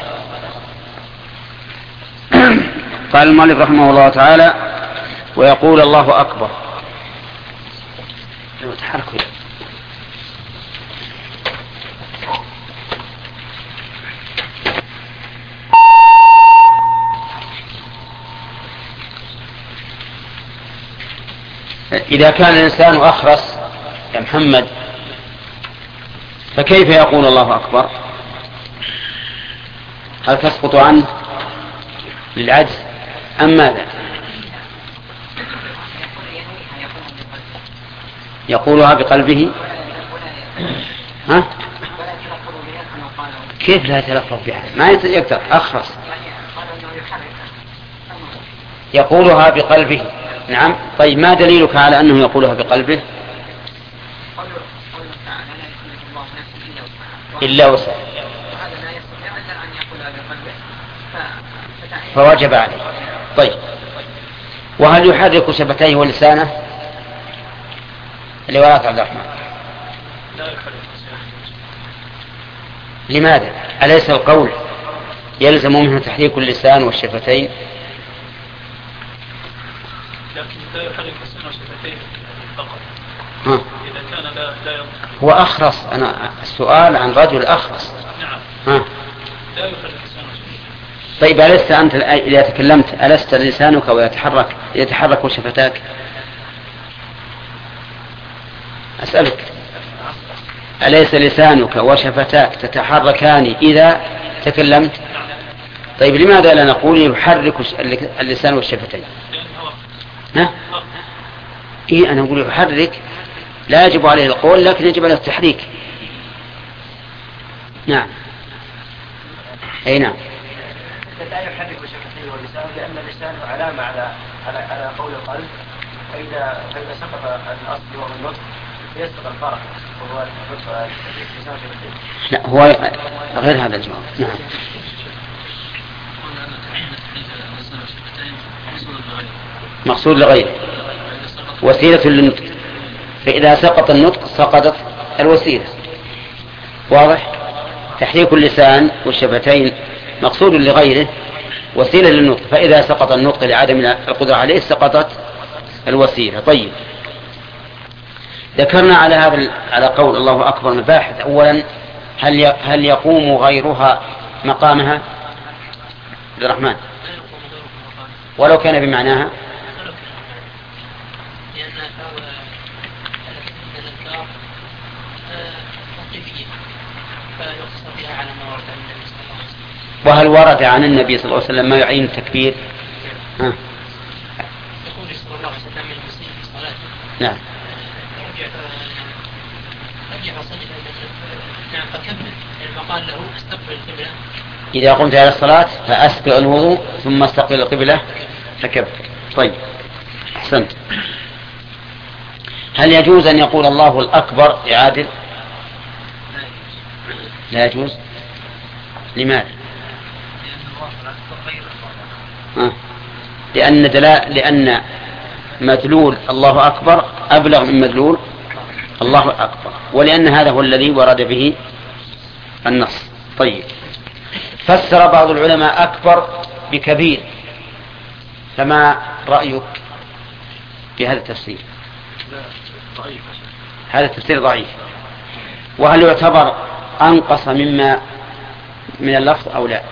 قال المؤلف رحمه الله تعالى ويقول الله أكبر. تحركوا إذا كان الإنسان أخرس يا محمد فكيف يقول الله أكبر؟ هل تسقط عنه للعجز أم ماذا؟ يقولها بقلبه. ها؟ كيف لا يتلفظ بها؟ ما يقدر أخرس يقولها بقلبه. نعم. طيب ما دليلك على أنه يقولها بقلبه؟ إلا وسع فوجب عليه. طيب وهل يحرك شفتيه ولسانه اللي وراء عبد الرحمن؟ لماذا؟ أليس القول يلزم منه تحريك اللسان والشفتين؟ لكن لا يحرك اللسان والشفتين فقط. ها. إذا كان لا لا ينطق. هو أخرس، أنا السؤال عن رجل أخرس. نعم. ها. لا يحرك اللسان والشفتين. طيب ألست أنت إذا تكلمت ألست لسانك ويتحرك يتحرك شفتاك؟ أسألك أليس لسانك وشفتاك تتحركان إذا تكلمت؟ طيب لماذا لا نقول يحرك اللسان والشفتين؟ ها؟ إيه أنا أقول يحرك، لا يجب عليه القول لكن يجب عليه التحريك. نعم. أي نعم. لا يحرك شفتيه ولسانه لأن اللسان علامة على على على قول القلب، فإذا فإذا سقط الأصل وهو النطق يسقط الفرق وهو اللسان شفتيه. لا هو غير هذا الجواب. نعم. مقصود لغيره، وسيلة للنطق، فإذا سقط النطق سقطت الوسيلة. واضح؟ تحريك اللسان والشفتين مقصود لغيره، وسيلة للنطق، فإذا سقط النطق لعدم القدرة عليه سقطت الوسيلة. طيب، ذكرنا على هذا على قول الله أكبر مباحث. أولا، هل هل يقوم غيرها مقامها؟ عبد الرحمن، ولو كان بمعناها؟ وهل ورد عن النبي صلى الله عليه وسلم ما يعين التكبير؟ ها. يقول صلى الله عليه وسلم المسيء في صلاته. نعم. رجع رجع صلى نعم فكمل لما قال له استقبل القبلة. إذا قمت على الصلاة فأسبغ الوضوء ثم استقبل القبلة فكبر. طيب، أحسنت. هل يجوز أن يقول الله الأكبر إعادة؟ لا يجوز. لماذا؟ آه. لأن دلاء لأن مدلول الله أكبر أبلغ من مدلول الله أكبر، ولأن هذا هو الذي ورد به النص. طيب، فسر بعض العلماء أكبر بكبير، فما رأيك في هذا التفسير؟ هذا التفسير ضعيف. وهل يعتبر أنقص مما من اللفظ أو لا؟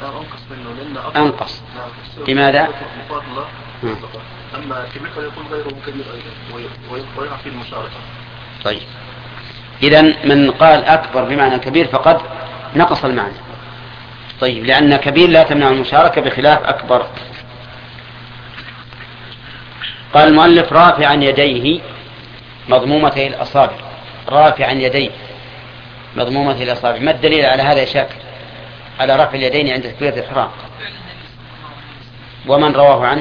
أنقص. لماذا؟ أما كبير فيكون غيره كبير أيضا ويقع في المشاركة. طيب، إذن من قال أكبر بمعنى كبير فقد نقص المعنى. طيب، لأن كبير لا تمنع المشاركة بخلاف أكبر. قال المؤلف رافعا يديه مضمومتي الأصابع. رافعا يديه مضمومتي الأصابع، ما الدليل على هذا يا شاكر؟ على رفع اليدين عند تكبيرة الإحرام. ومن رواه عنه؟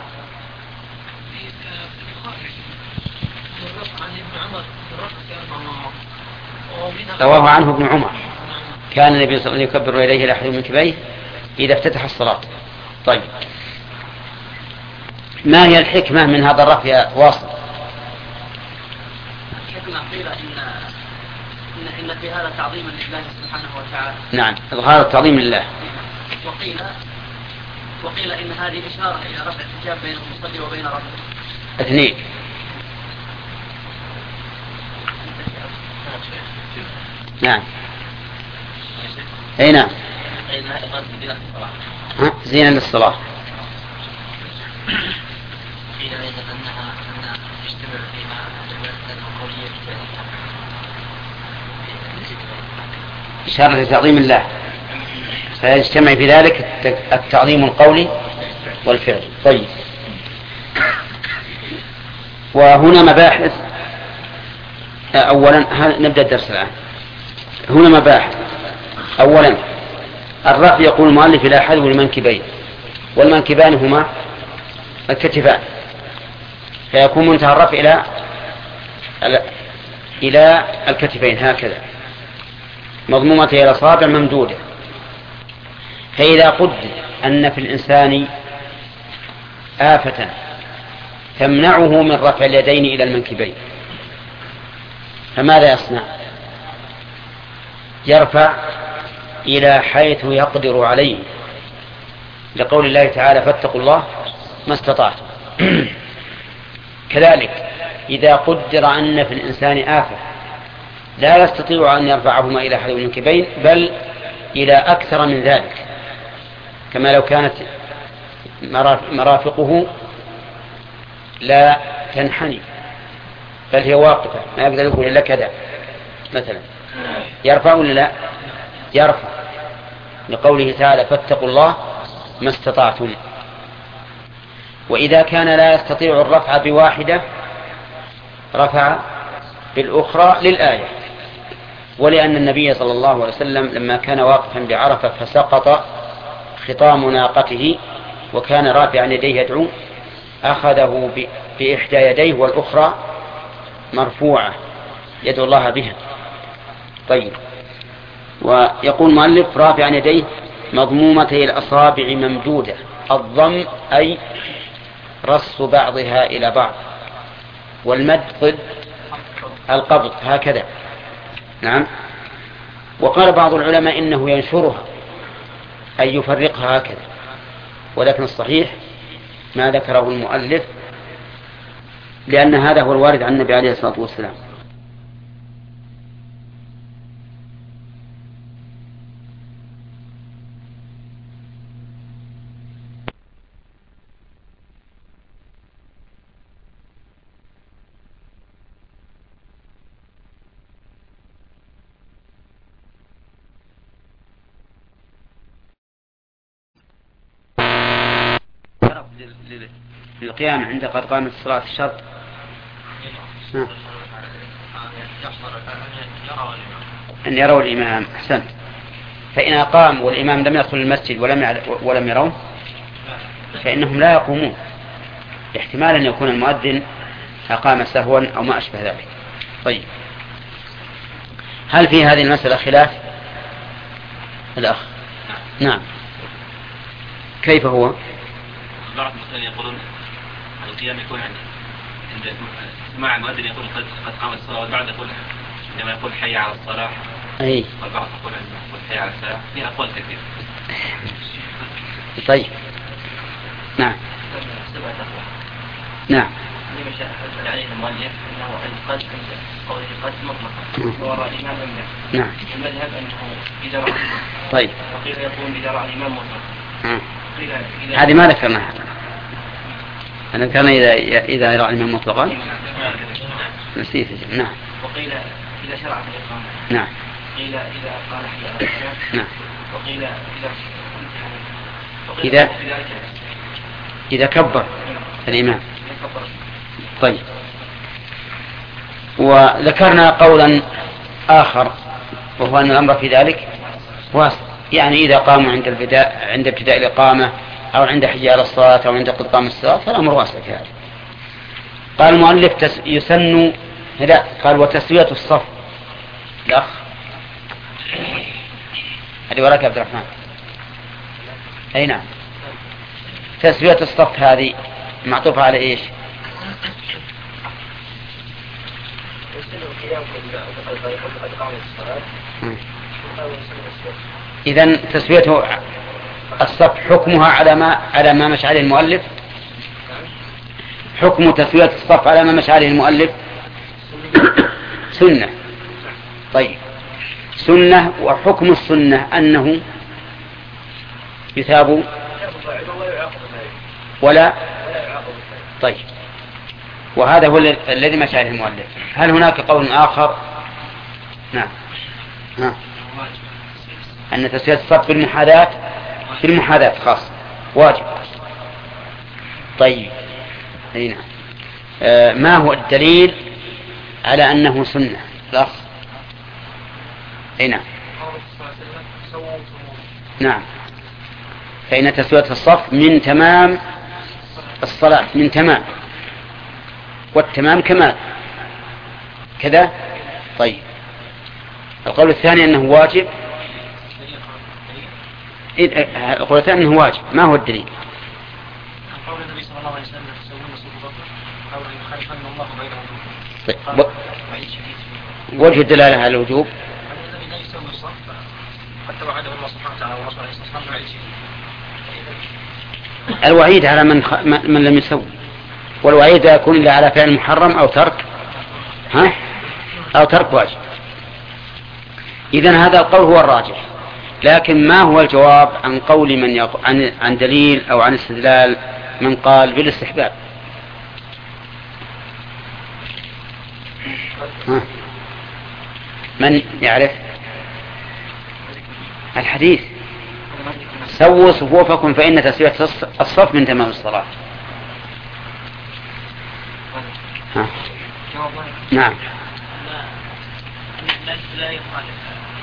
رواه عنه ابن عمر، كان النبي صلى الله عليه وسلم يكبر إليه الأحد من كبيه إذا افتتح الصلاة. طيب، ما هي الحكمة من هذا الرفع يا واصل؟ الحكمة قيل إن إن في هذا تعظيما لله سبحانه وتعالى. نعم، إظهار التعظيم لله. وقيل وقيل إن هذه إشارة إلى رفع الحجاب بين المصلي وبين ربه. اثنين. نعم. أي نعم. زينة للصلاة. قيل أيضا أنها أنها تجتمع فيما جملة قولية إشارة لتعظيم الله، فيجتمع في ذلك التعظيم القولي والفعل. طيب، وهنا مباحث. أولا نبدأ الدرس الآن. هنا مباحث. أولا، الرفع يقول المؤلف إلى حذو المنكبين، والمنكبان هما الكتفان، فيكون منتهى الرفع إلى إلى الكتفين هكذا، مضمومة الأصابع ممدودة. فإذا قدر أن في الإنسان آفة تمنعه من رفع اليدين إلى المنكبين، فماذا يصنع؟ يرفع إلى حيث يقدر عليه، لقول الله تعالى فاتقوا الله ما استطعتم. كذلك إذا قدر أن في الإنسان آفة لا يستطيع أن يرفعهما إلى حذو المنكبين بل إلى أكثر من ذلك، كما لو كانت مرافقه لا تنحني بل هي واقفة ما يقدر يقول إلا كذا مثلا، يرفع ولا لا؟ يرفع، لقوله تعالى فاتقوا الله ما استطعتم. وإذا كان لا يستطيع الرفع بواحدة رفع بالأخرى للآية، ولأن النبي صلى الله عليه وسلم لما كان واقفا بعرفة فسقط خطام ناقته وكان رافعا يديه يدعو أخذه بإحدى يديه والأخرى مرفوعة يدعو الله بها. طيب، ويقول مؤلف رافعا يديه مضمومتي الأصابع ممدودة، الضم أي رص بعضها إلى بعض، والمد ضد القبض هكذا. نعم. وقال بعض العلماء إنه ينشرها أي يفرقها هكذا، ولكن الصحيح ما ذكره المؤلف لأن هذا هو الوارد عن النبي عليه الصلاة والسلام. للقيام عند قد قامت الصلاة الشرط أن يروا الإمام. أحسنت. فإن أقام والإمام لم يدخل المسجد ولم ولم يروه فإنهم لا يقومون، احتمال أن يكون المؤذن أقام سهوا أو ما أشبه ذلك. طيب، هل في هذه المسألة خلاف الأخ؟ نعم. كيف هو؟ بعض المسلمين يقولون القيام يكون عند عند سماع المؤذن يقول قد قد قامت الصلاة، والبعض يقول عندما يقول حي على الصلاة، أي، والبعض يقول عندما يقول حي على الصلاة، في أقوال كثيرة. طيب، نعم نعم. لما شاهد عليه المؤلف أنه قد عند قوله قد مطلقا وراء الإمام يمنع. نعم. المذهب أنه إذا رأى طيب. وقيل يقول إذا رأى الإمام مطلقا. هذه ما ذكرناها. أنا ذكرنا إذا إذا رأى الإمام مطلقا نسيت. نعم. وقيل إذا شرع في الإقامة. نعم. قيل إذا قال حي على الصلاة. نعم. وقيل إذا إذا إذا كبر الإمام. طيب، وذكرنا قولا آخر وهو أن الأمر في ذلك واسع، يعني إذا قاموا عند البداء عند ابتداء الإقامة أو عند حي على الصلاة أو عند قد قام الصلاة فالأمر واسع في هذا. قال المؤلف تس... يسن لا قال وتسوية الصف. الأخ هذه وراك عبد الرحمن. أي نعم. تسوية الصف هذه معطوفة على إيش؟ إذن تسوية الصف حكمها على ما على ما مشى عليه المؤلف. حكم تسوية الصف على ما مشى عليه المؤلف سنة. طيب، سنة. وحكم السنة أنه يثاب ولا. طيب، وهذا هو الذي مشى عليه المؤلف. هل هناك قول آخر؟ نعم. ها. أن تسوية الصف بالمحاذاة في المحاذاة خاص واجب. طيب، أي نعم. آه ما هو الدليل على أنه سنة؟ الأخ. أي نعم. نعم. فإن تسوية الصف من تمام الصلاة، من تمام، والتمام كمال كذا. طيب، القول الثاني أنه واجب. القول الثاني أنه واجب. ما هو الدليل؟ قول النبي صلى الله عليه وسلم تسوون صفوفكم أو يخالفن الله بين وجوهكم. طيب، وجه الدلالة على الوجوب حتى وعده الله سبحانه وتعالى ورسوله عليه الصلاة والسلام الوعيد على من خ... من لم يسوي، والوعيد يكون إلا على فعل محرم أو ترك ها أو ترك واجب. إذن هذا القول هو الراجح، لكن ما هو الجواب عن قول من يق... عن... عن دليل أو عن استدلال من قال بالاستحباب؟ ها؟ من يعرف الحديث؟ سووا صفوفكم فإن تسوية الصف من تمام الصلاة. ها. نعم. لا يخالف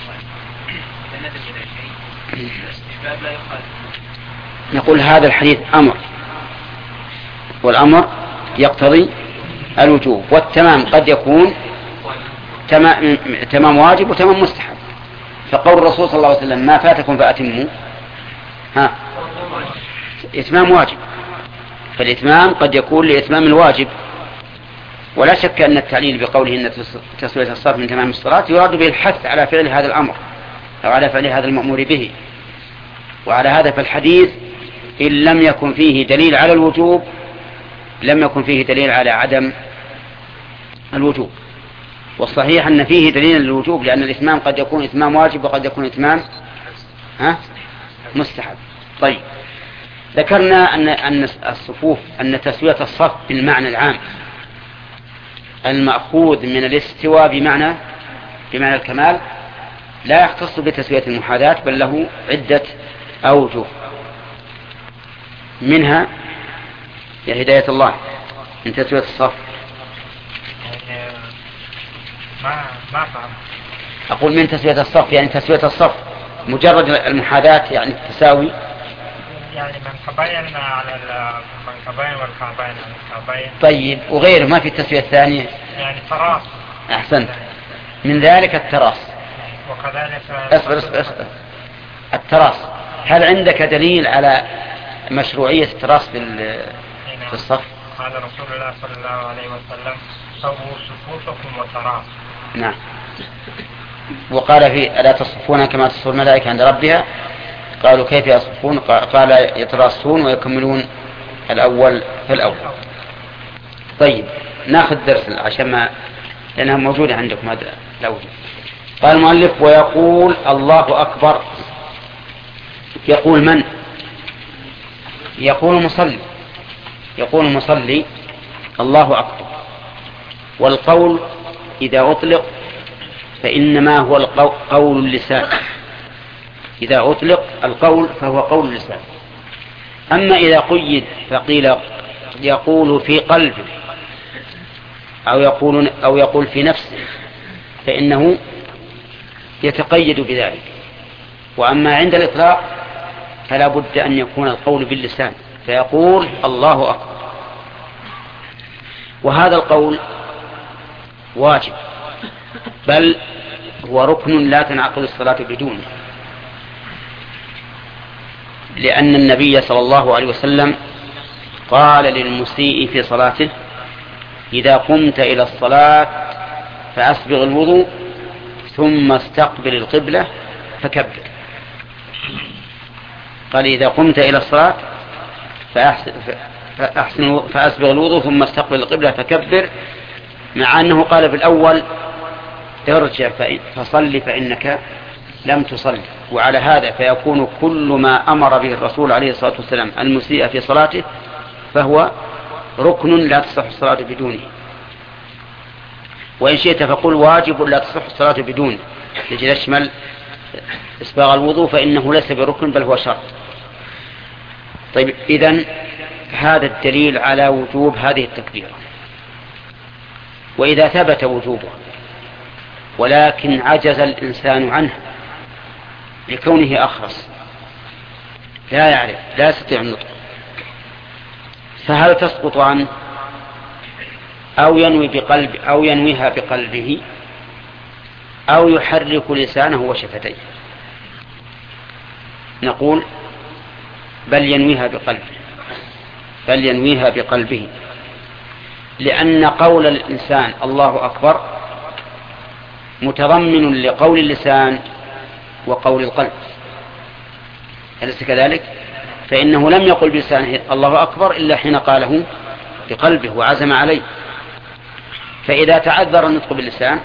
الاستحباب لا يخالف. نقول هذا الحديث أمر، والأمر يقتضي الوجوب، والتمام قد يكون تمام, تمام واجب وتمام مستحب. فقول الرسول صلى الله عليه وسلم ما فاتكم فأتموا ها إتمام واجب، فالإتمام قد يكون لإتمام الواجب، ولا شك أن التعليل بقوله إن تسوية الصف من تمام الصلاة يراد به الحث على فعل هذا الأمر أو على فعل هذا المأمور به. وعلى هذا فالحديث إن لم يكن فيه دليل على الوجوب لم يكن فيه دليل على عدم الوجوب، والصحيح أن فيه دليل للوجوب، لأن الإتمام قد يكون إتمام واجب وقد يكون إتمام ها مستحب. طيب، ذكرنا أن أن الصفوف أن تسوية الصف بالمعنى العام المأخوذ من الاستواء بمعنى بمعنى الكمال لا يختص بتسوية المحاذاة، بل له عدة أوجه، منها يا هداية الله من تسوية الصف. ما ما فهم. أقول من تسوية الصف يعني تسوية الصف مجرد المحاذاة يعني التساوي، يعني منكبين على المنكبين والكعبين على الكعبين. طيب، وغيره ما في التسوية الثانية يعني تراص. أحسنت، من ذلك التراص. وكذلك اصبر اصبر اصبر التراص، هل عندك دليل على مشروعية التراص في الصف؟ قال رسول الله صلى الله عليه وسلم سووا صفوفكم وتراص. نعم. وقال في ألا تصفون كما تصف الملائكة عند ربها؟ قالوا كيف يصفون؟ قال يتراصون ويكملون الأول في الأول. طيب، ناخذ درس عشان ما لأنها موجودة عندكم هذا الأول. قال المؤلف ويقول الله أكبر. يقول من؟ يقول مصلي، يقول مصلي الله أكبر. والقول إذا أطلق فإنما هو قول اللسان، إذا أطلق القول فهو قول اللسان. أما إذا قيد فقيل يقول في قلبه أو يقول, أو يقول في نفسه فإنه يتقيد بذلك. وأما عند الإطلاق فلا بد أن يكون القول باللسان، فيقول الله أكبر. وهذا القول واجب، بل هو ركن لا تنعقد الصلاة بدونه، لأن النبي صلى الله عليه وسلم قال للمسيء في صلاته إذا قمت إلى الصلاة فأسبغ الوضوء ثم استقبل القبلة فكبر. قال إذا قمت إلى الصلاة فأحسن فأحسن فأسبغ الوضوء ثم استقبل القبلة فكبر، مع أنه قال في الأول ارجع فصل فإنك لم تصل. وعلى هذا فيكون كل ما أمر به الرسول عليه الصلاة والسلام المسيء في صلاته فهو ركن لا تصح الصلاة بدونه. وإن شئت فقل واجب لا تصح الصلاة بدونه، لجل يشمل إسباغ الوضوء، فإنه ليس بركن بل هو شرط. طيب، إذن هذا الدليل على وجوب هذه التكبيرة. وإذا ثبت وجوبه ولكن عجز الإنسان عنه لكونه أخرس لا يعرف لا يستطيع النطق، فهل تسقط عنه أو ينوي بقلب أو ينويها بقلبه أو يحرك لسانه وشفتيه؟ نقول بل ينويها بقلبه، بل ينويها بقلبه، لأن قول الإنسان الله أكبر متضمن لقول اللسان وقول القلب، أليس كذلك؟ فإنه لم يقل بلسانه الله أكبر إلا حين قاله بقلبه وعزم عليه. فإذا تعذر النطق باللسان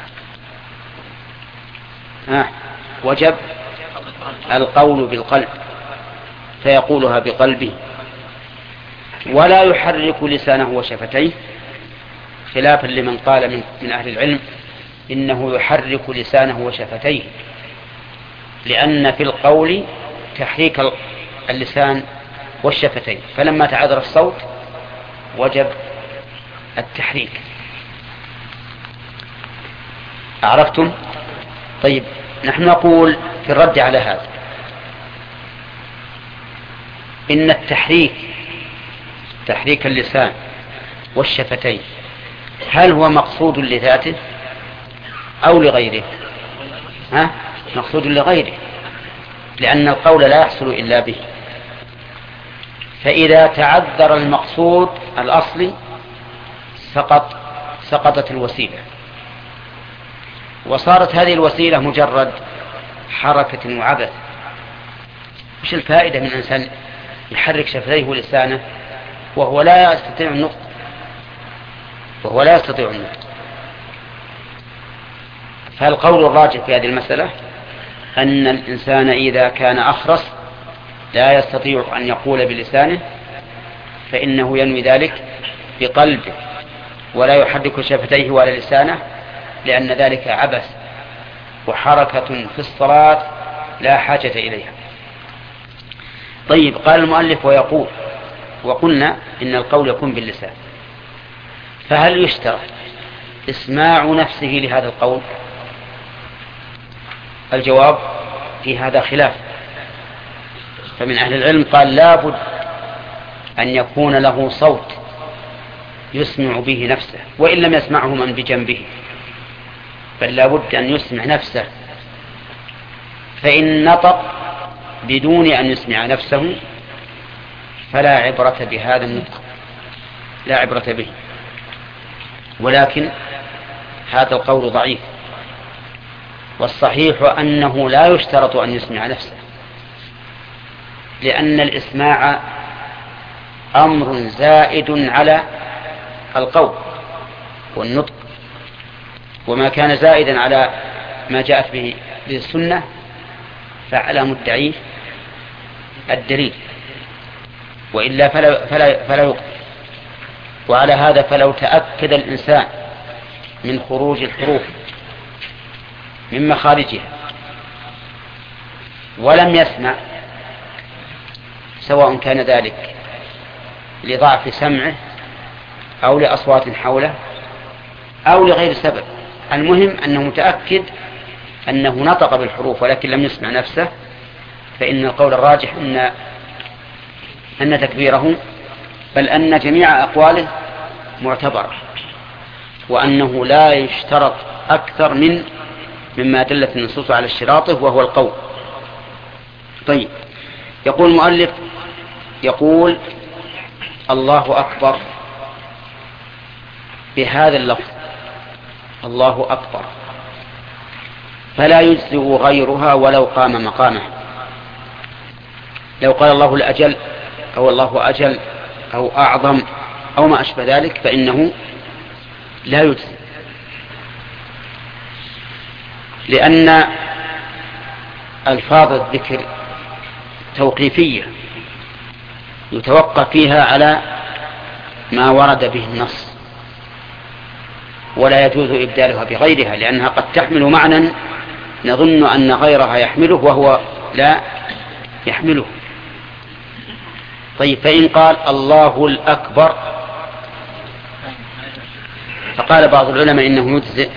آه وجب القول بالقلب فيقولها بقلبه، ولا يحرك لسانه وشفتيه، خلافا لمن قال من, من أهل العلم إنه يحرك لسانه وشفتيه، لأن في القول تحريك اللسان والشفتين، فلما تعذر الصوت وجب التحريك. أعرفتم؟ طيب، نحن نقول في الرد على هذا إن التحريك تحريك اللسان والشفتين هل هو مقصود لذاته أو لغيره؟ ها؟ مقصود لغيره، لأن القول لا يحصل إلا به. فإذا تعذر المقصود الأصلي سقط سقطت الوسيلة، وصارت هذه الوسيلة مجرد حركة وعبث. مش الفائدة من الإنسان يحرك شفتيه ولسانه وهو لا يستطيع النطق وهو لا يستطيع النطق؟ فالقول الراجح في هذه المسألة أن الإنسان إذا كان أخرس لا يستطيع أن يقول بلسانه فإنه ينوي ذلك بقلبه ولا يحرك شفتيه ولا لسانه، لأن ذلك عبث وحركة في الصلاة لا حاجة إليها. طيب، قال المؤلف ويقول، وقلنا إن القول يكون باللسان، فهل يشترط إسماع نفسه لهذا القول؟ الجواب في هذا خلاف، فمن أهل العلم قال لا بد أن يكون له صوت يسمع به نفسه وإن لم يسمعه من بجنبه، بل لا بد أن يسمع نفسه، فإن نطق بدون أن يسمع نفسه فلا عبرة بهذا النطق، لا عبرة به. ولكن هذا القول ضعيف، والصحيح أنه لا يشترط أن يسمع نفسه، لأن الإسماع أمر زائد على القول والنطق، وما كان زائدا على ما جاءت به السنة فعلى مدعيه الدليل، وإلا فلا, فلا, فلا يقبل. وعلى هذا فلو تأكد الإنسان من خروج الحروف من مخارجها ولم يسمع، سواء كان ذلك لضعف سمعه أو لأصوات حوله أو لغير سبب، المهم أنه متأكد أنه نطق بالحروف ولكن لم يسمع نفسه، فإن القول الراجح أن أن تكبيره بل أن جميع أقواله معتبرة، وأنه لا يشترط أكثر من مما دلت النصوص على اشتراطه وهو القول. طيب، يقول المؤلف يقول الله أكبر بهذا اللفظ الله أكبر، فلا يجزئ غيرها ولو قام مقامه. لو قال الله الأجل أو الله أجل أو أعظم أو ما أشبه ذلك فإنه لا يجزئ، لأن ألفاظ الذكر توقيفية يتوقف فيها على ما ورد به النص، ولا يجوز إبدالها بغيرها، لأنها قد تحمل معنى نظن أن غيرها يحمله وهو لا يحمله. طيب، فإن قال الله الأكبر فقال بعض العلماء إنه يجزئ،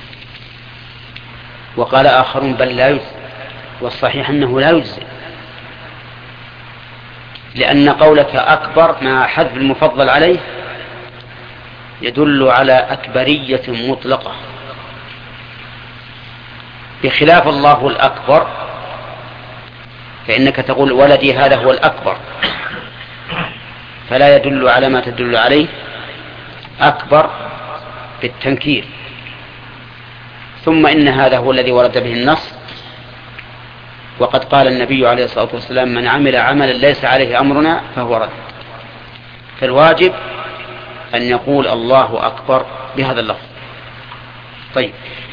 وقال آخرون بل لا يجزئ، والصحيح أنه لا يجزئ، لأن قولك أكبر مع حذف المفضل عليه يدل على أكبرية مطلقة، بخلاف الله الأكبر فإنك تقول ولدي هذا هو الأكبر، فلا يدل على ما تدل عليه أكبر بالتنكير. ثم إن هذا هو الذي ورد به النص وقد قال النبي عليه الصلاة والسلام: من عمل عملا ليس عليه أمرنا فهو رد. فالواجب أن يقول الله أكبر بهذا اللفظ. طيب،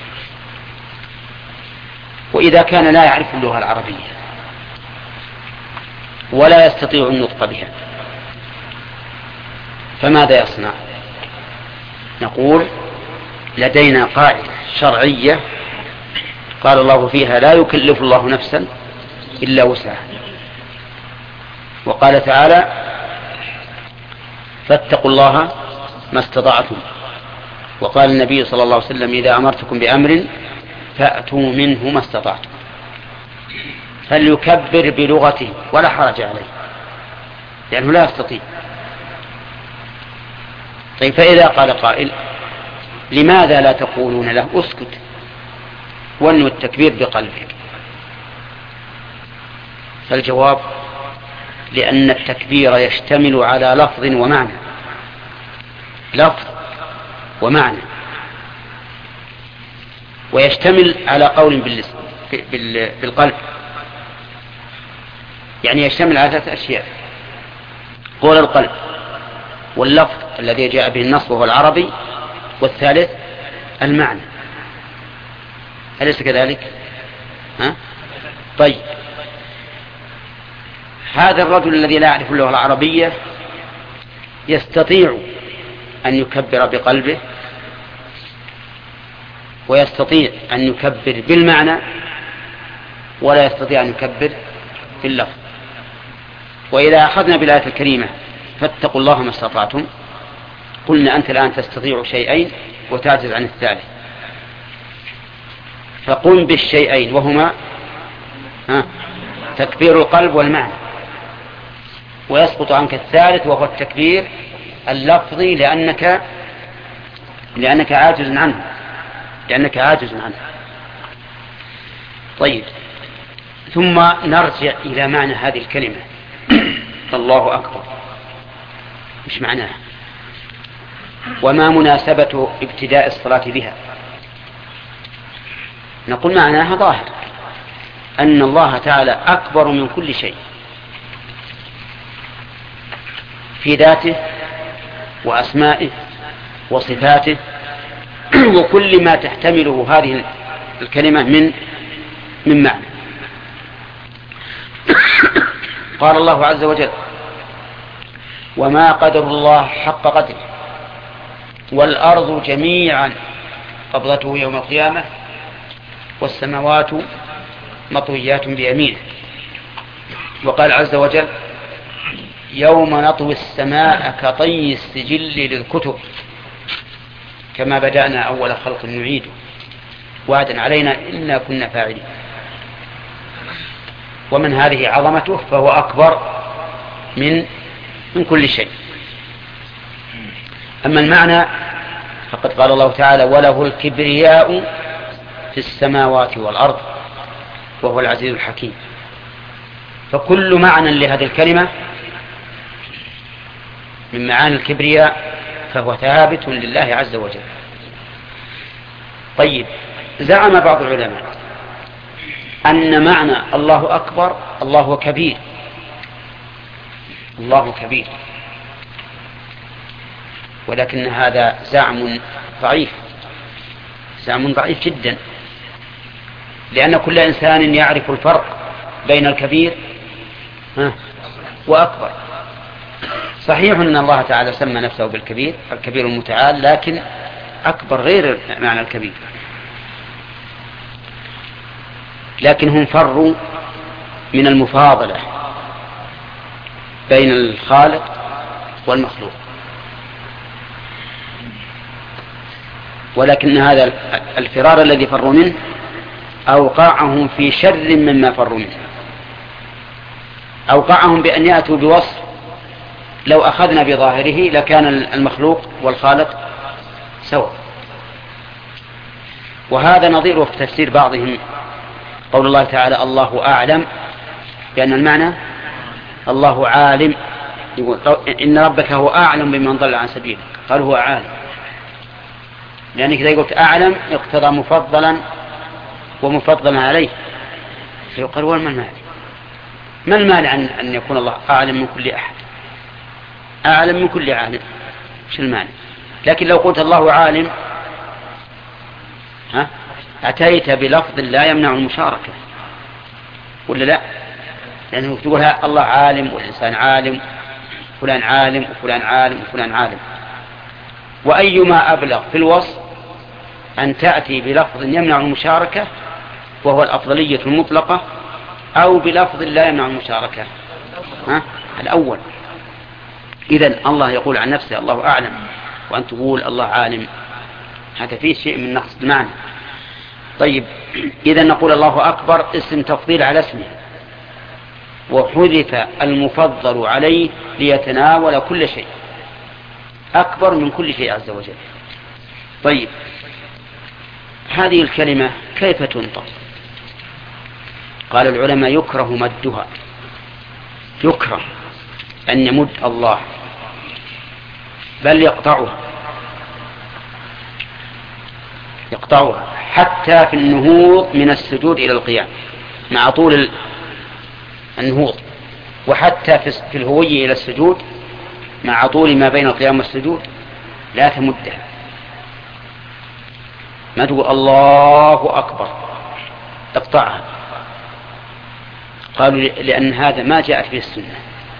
وإذا كان لا يعرف اللغة العربية ولا يستطيع النطق بها فماذا يصنع؟ نقول: لدينا قاعدة شرعية قال الله فيها: لا يكلف الله نفسا إلا وسعها. وقال تعالى: فاتقوا الله ما استطعتم. وقال النبي صلى الله عليه وسلم: إذا أمرتكم بأمر فأتوا منه ما استطعتم. فليكبر بلغته ولا حرج عليه لأنه لا يستطيع. طيب، فإذا قال قائل: لماذا لا تقولون له اسكت وانو التكبير بقلبك؟ فالجواب: لأن التكبير يشتمل على لفظ ومعنى، لفظ ومعنى، ويشتمل على قول بالقلب، يعني يشتمل على ثلاثة أشياء: قول القلب، واللفظ الذي جاء به النص وهو العربي، والثالث المعنى. أليس كذلك؟ ها؟ طيب، هذا الرجل الذي لا يعرف اللغة العربية يستطيع أن يكبر بقلبه ويستطيع أن يكبر بالمعنى ولا يستطيع أن يكبر باللفظ. وإذا أخذنا بالآية الكريمة: فاتقوا الله ما استطعتم، قلنا أنت الآن تستطيع شيئين وتعجز عن الثالث، فقم بالشيئين وهما ها تكبير القلب والمعنى، ويسقط عنك الثالث وهو التكبير اللفظي لأنك لأنك عاجز عنه لأنك عاجز عنه. طيب، ثم نرجع إلى معنى هذه الكلمة الله أكبر. مش معناها؟ وما مناسبة ابتداء الصلاة بها؟ نقول معناها ظاهر، أن الله تعالى أكبر من كل شيء في ذاته وأسمائه وصفاته وكل ما تحتمله هذه الكلمة من من معنى. قال الله عز وجل: وما قدر الله حق قدره والأرض جميعا قبضته يوم القيامة والسماوات مطويات بيمينه. وقال عز وجل: يوم نطوي السماء كطي السجل للكتب كما بدأنا أول خلق نعيده وعدا علينا إنا كنا فاعلين. ومن هذه عظمته فهو أكبر من من كل شيء. أما المعنى فقد قال الله تعالى: وله الكبرياء في السماوات والأرض وهو العزيز الحكيم. فكل معنى لهذه الكلمة من معاني الكبرياء فهو ثابت لله عز وجل. طيب، زعم بعض العلماء أن معنى الله أكبر الله كبير، الله كبير، ولكن هذا زعم ضعيف، زعم ضعيف جدا، لأن كل إنسان يعرف الفرق بين الكبير وأكبر. صحيح أن الله تعالى سمى نفسه بالكبير، الكبير المتعال، لكن أكبر غير معنى الكبير. لكن هم فروا من المفاضلة بين الخالق والمخلوق، ولكن هذا الفرار الذي فروا منه أوقعهم في شر مما فروا منه. أوقعهم بأن يأتوا بوصف لو أخذنا بظاهره لكان المخلوق والخالق سواء. وهذا نظيره في تفسير بعضهم قول الله تعالى: الله أعلم، لأن المعنى الله عالم. يقول: إن ربك هو أعلم بمن ضل عن سبيله، قال هو عالم، لأنك إذا قلت أعلم اقتضى مفضلا ومفضلا عليه، فيقال وما المانع؟ ما المانع أن أن يكون الله أعلم من كل أحد، أعلم من كل عالم، مش المانع؟ لكن لو قلت الله عالم ها أتيت بلفظ لا يمنع المشاركة ولا لا؟ لأنه تقول الله عالم والإنسان عالم، فلان عالم وفلان عالم وفلان عالم. وأيما أبلغ في الوصف أن تأتي بلفظ يمنع المشاركة وهو الأفضلية المطلقة، أو بلفظ لا يمنع المشاركة، ها؟ الأول. إذن الله يقول عن نفسه الله أعلم، وأن تقول الله عالم، هذا فيه شيء من نقص المعنى. طيب، إذن نقول الله أكبر اسم تفضيل على اسمه، وحذف المفضل عليه ليتناول كل شيء، أكبر من كل شيء عز وجل. طيب، هذه الكلمة كيف تنطق؟ قال العلماء يكره مدها، يكره أن يمد الله، بل يقطعها يقطعها حتى في النهوض من السجود إلى القيام مع طول النهوض، وحتى في الهوي إلى السجود مع طول ما بين القيام والسجود لا تمدها، ما تقول الله أكبر، تقطعها. قالوا لأن هذا ما جاءت به السنة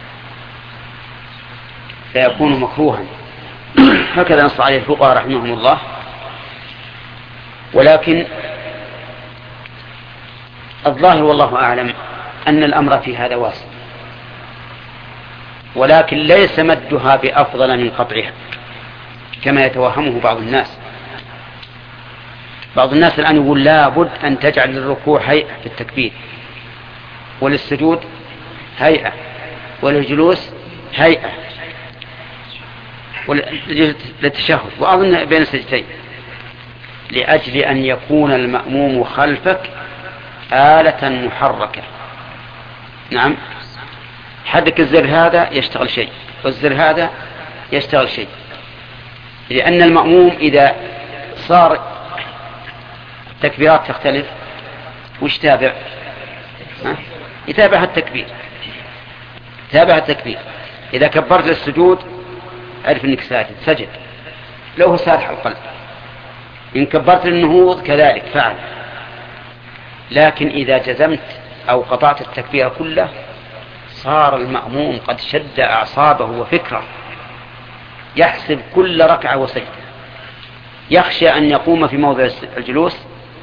فيكون مكروها، هكذا نص عليه الفقهاء رحمهم الله. ولكن الظاهر والله أعلم أن الأمر في هذا واسع، ولكن ليس مدها بأفضل من قطعها كما يتوهمه بعض الناس. بعض الناس الآن يقول لا بد أن تجعل للركوع هيئة في التكبير، وللسجود هيئة، وللجلوس هيئة، وللتشهد، وأظن بين السجدتين، لأجل أن يكون المأموم خلفك آلة محركة. نعم، حدك الزر هذا يشتغل شيء والزر هذا يشتغل شيء، لأن المأموم إذا صار التكبيرات تختلف وش تابع؟ يتابع التكبير، تابع التكبير. إذا كبرت للسجود عرف أنك ساجد، سجد لو هو سارح القلب. إن كبرت للنهوض كذلك فعل. لكن إذا جزمت أو قطعت التكبير كله صار المأموم قد شد أعصابه وفكره، يحسب كل ركعة وسجدة، يخشى أن يقوم في موضع الجلوس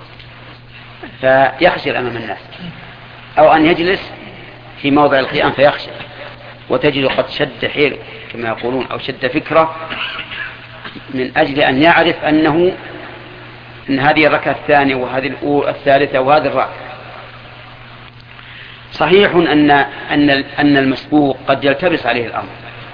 فيخشى أمام الناس، أو أن يجلس في موضع القيام فيخشى، وتجد قد شد حيله كما يقولون، أو شد فكرة من أجل أن يعرف أنه أن هذه الركعة الثانية وهذه الثالثة وهذه الرابعة. صحيح أن أن أن المسبوق قد يلتبس عليه الأمر،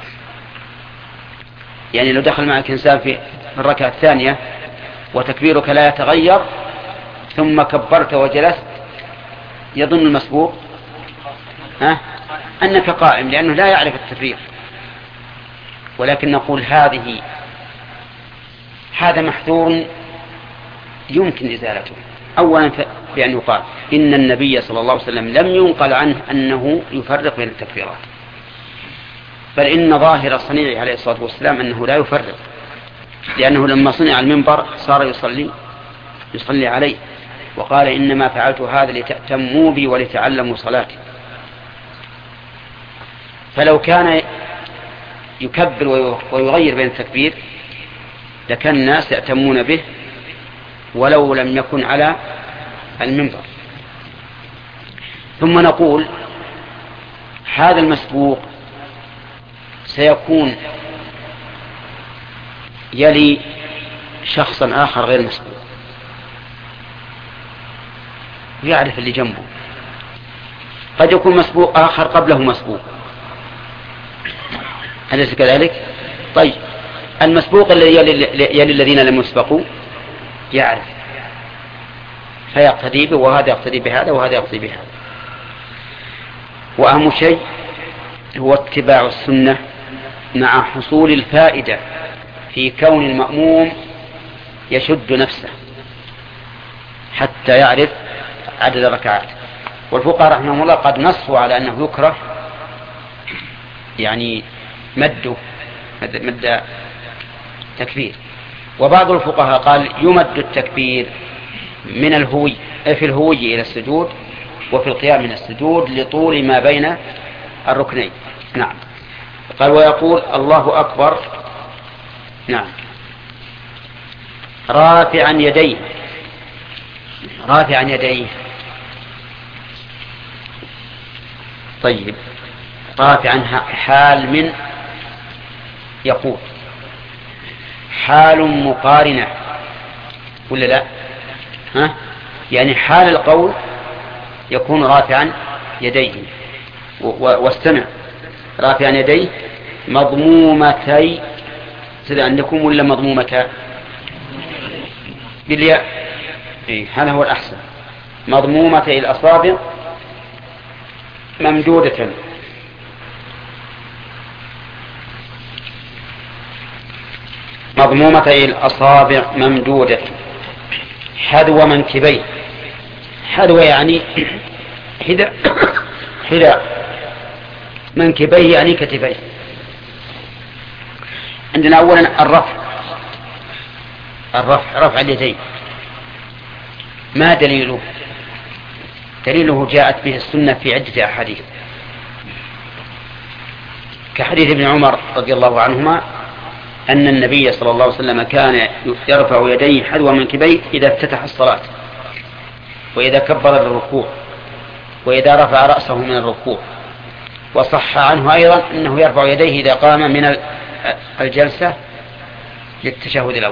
يعني لو دخل معك إنسان في الركعة الثانية وتكبيرك لا يتغير ثم كبرت وجلست، يظن المسبوق ها أنك قائم، لأنه لا يعرف التفريق. ولكن نقول هذه هذا محذور يمكن إزالته. أولا بأن يقال إن النبي صلى الله عليه وسلم لم ينقل عنه أنه يفرق بين التكبيرات، بل إن ظاهر صنيعه عليه الصلاة والسلام أنه لا يفرق، لأنه لما صنع المنبر صار يصلي يصلي عليه، وقال إنما فعلت هذا لتأتموا بي ولتعلموا صلاتي. فلو كان يكبر ويغير بين التكبير لكان الناس يأتمون به ولو لم يكن على المنبر. ثم نقول هذا المسبوق سيكون يلي شخصا آخر غير مسبوق، يعرف اللي جنبه. قد يكون مسبوق آخر قبله مسبوق، أليس كذلك؟ طيب، المسبوق الذي يلي الذين لم يسبقوا يعرف فيقتدي به، وهذا يقتدي بهذا وهذا يقتدي بهذا. وأهم شيء هو اتباع السنة مع حصول الفائدة في كون المأموم يشد نفسه حتى يعرف عدد الركعات. والفقهاء رحمهم الله قد نصوا على أنه يكره يعني مده مد, مد تكبير، وبعض الفقهاء قال يمد التكبير من الهوي في الهوي إلى السجود وفي القيام من السجود لطول ما بين الركنين. نعم. قال ويقول الله أكبر نعم رافعا يديه. رافعا يديه طيب رافعا حال من يقول حال مقارنة ولا لا؟ ها؟ يعني حال القول يكون رافعا يديه. واستمع رافعا يديه مضمومتي سيدا عندكم ولا مضمومتا بالياء؟ إيه هذا هو الأحسن. مضمومتي الأصابع ممدودة مضمومتي الأصابع ممدودة حذو منكبيه. حذو يعني حذاء حذاء منكبيه يعني كتفيه. عندنا أولا الرفع الرفع رفع اليدين. ما دليله؟ دليله جاءت به السنة في عدة أحاديث كحديث ابن عمر رضي الله عنهما أن النبي صلى الله عليه وسلم كان يرفع يديه حذو منكبيه إذا افتتح الصلاة وإذا كبر للركوع وإذا رفع رأسه من الركوع. وصح عنه أيضا أنه يرفع يديه إذا قام من الجلسة للتشهد الأول.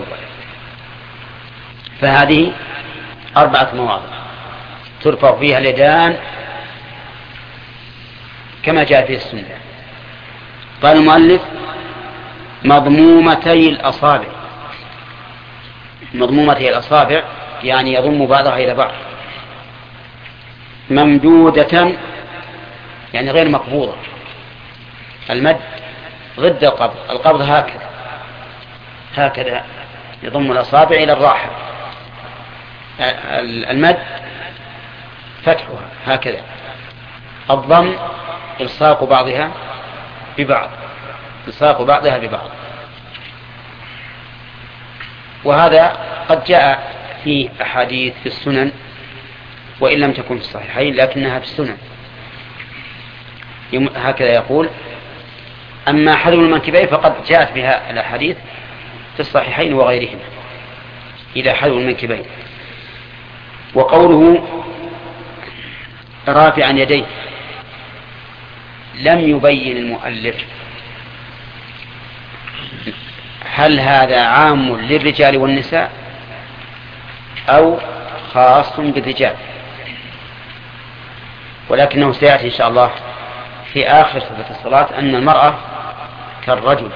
فهذه أربعة مواضع ترفع فيها اليدان كما جاء في السنة. قال المؤلف مضمومتي الأصابع. مضمومتي الأصابع يعني يضم بعضها إلى بعض. ممدودة يعني غير مقبوضة. المد ضد القبض. القبض هكذا هكذا يضم الأصابع إلى الراحة. المد فتحها هكذا. الضم إلصاق بعضها ببعض إلصاق بعضها ببعض. وهذا قد جاء في أحاديث في السنن وإن لم تكن في الصحيحين لكنها في السنن. هكذا يقول. أما حذو المنكبين فقد جاءت بها الأحاديث في الصحيحين وغيرهما إلى حذو المنكبين. وقوله رافعا يديه لم يبين المؤلف هل هذا عام للرجال والنساء أو خاص بالرجال، ولكنه سيأتي إن شاء الله في آخر صفة الصلاة أن المرأة كالرجل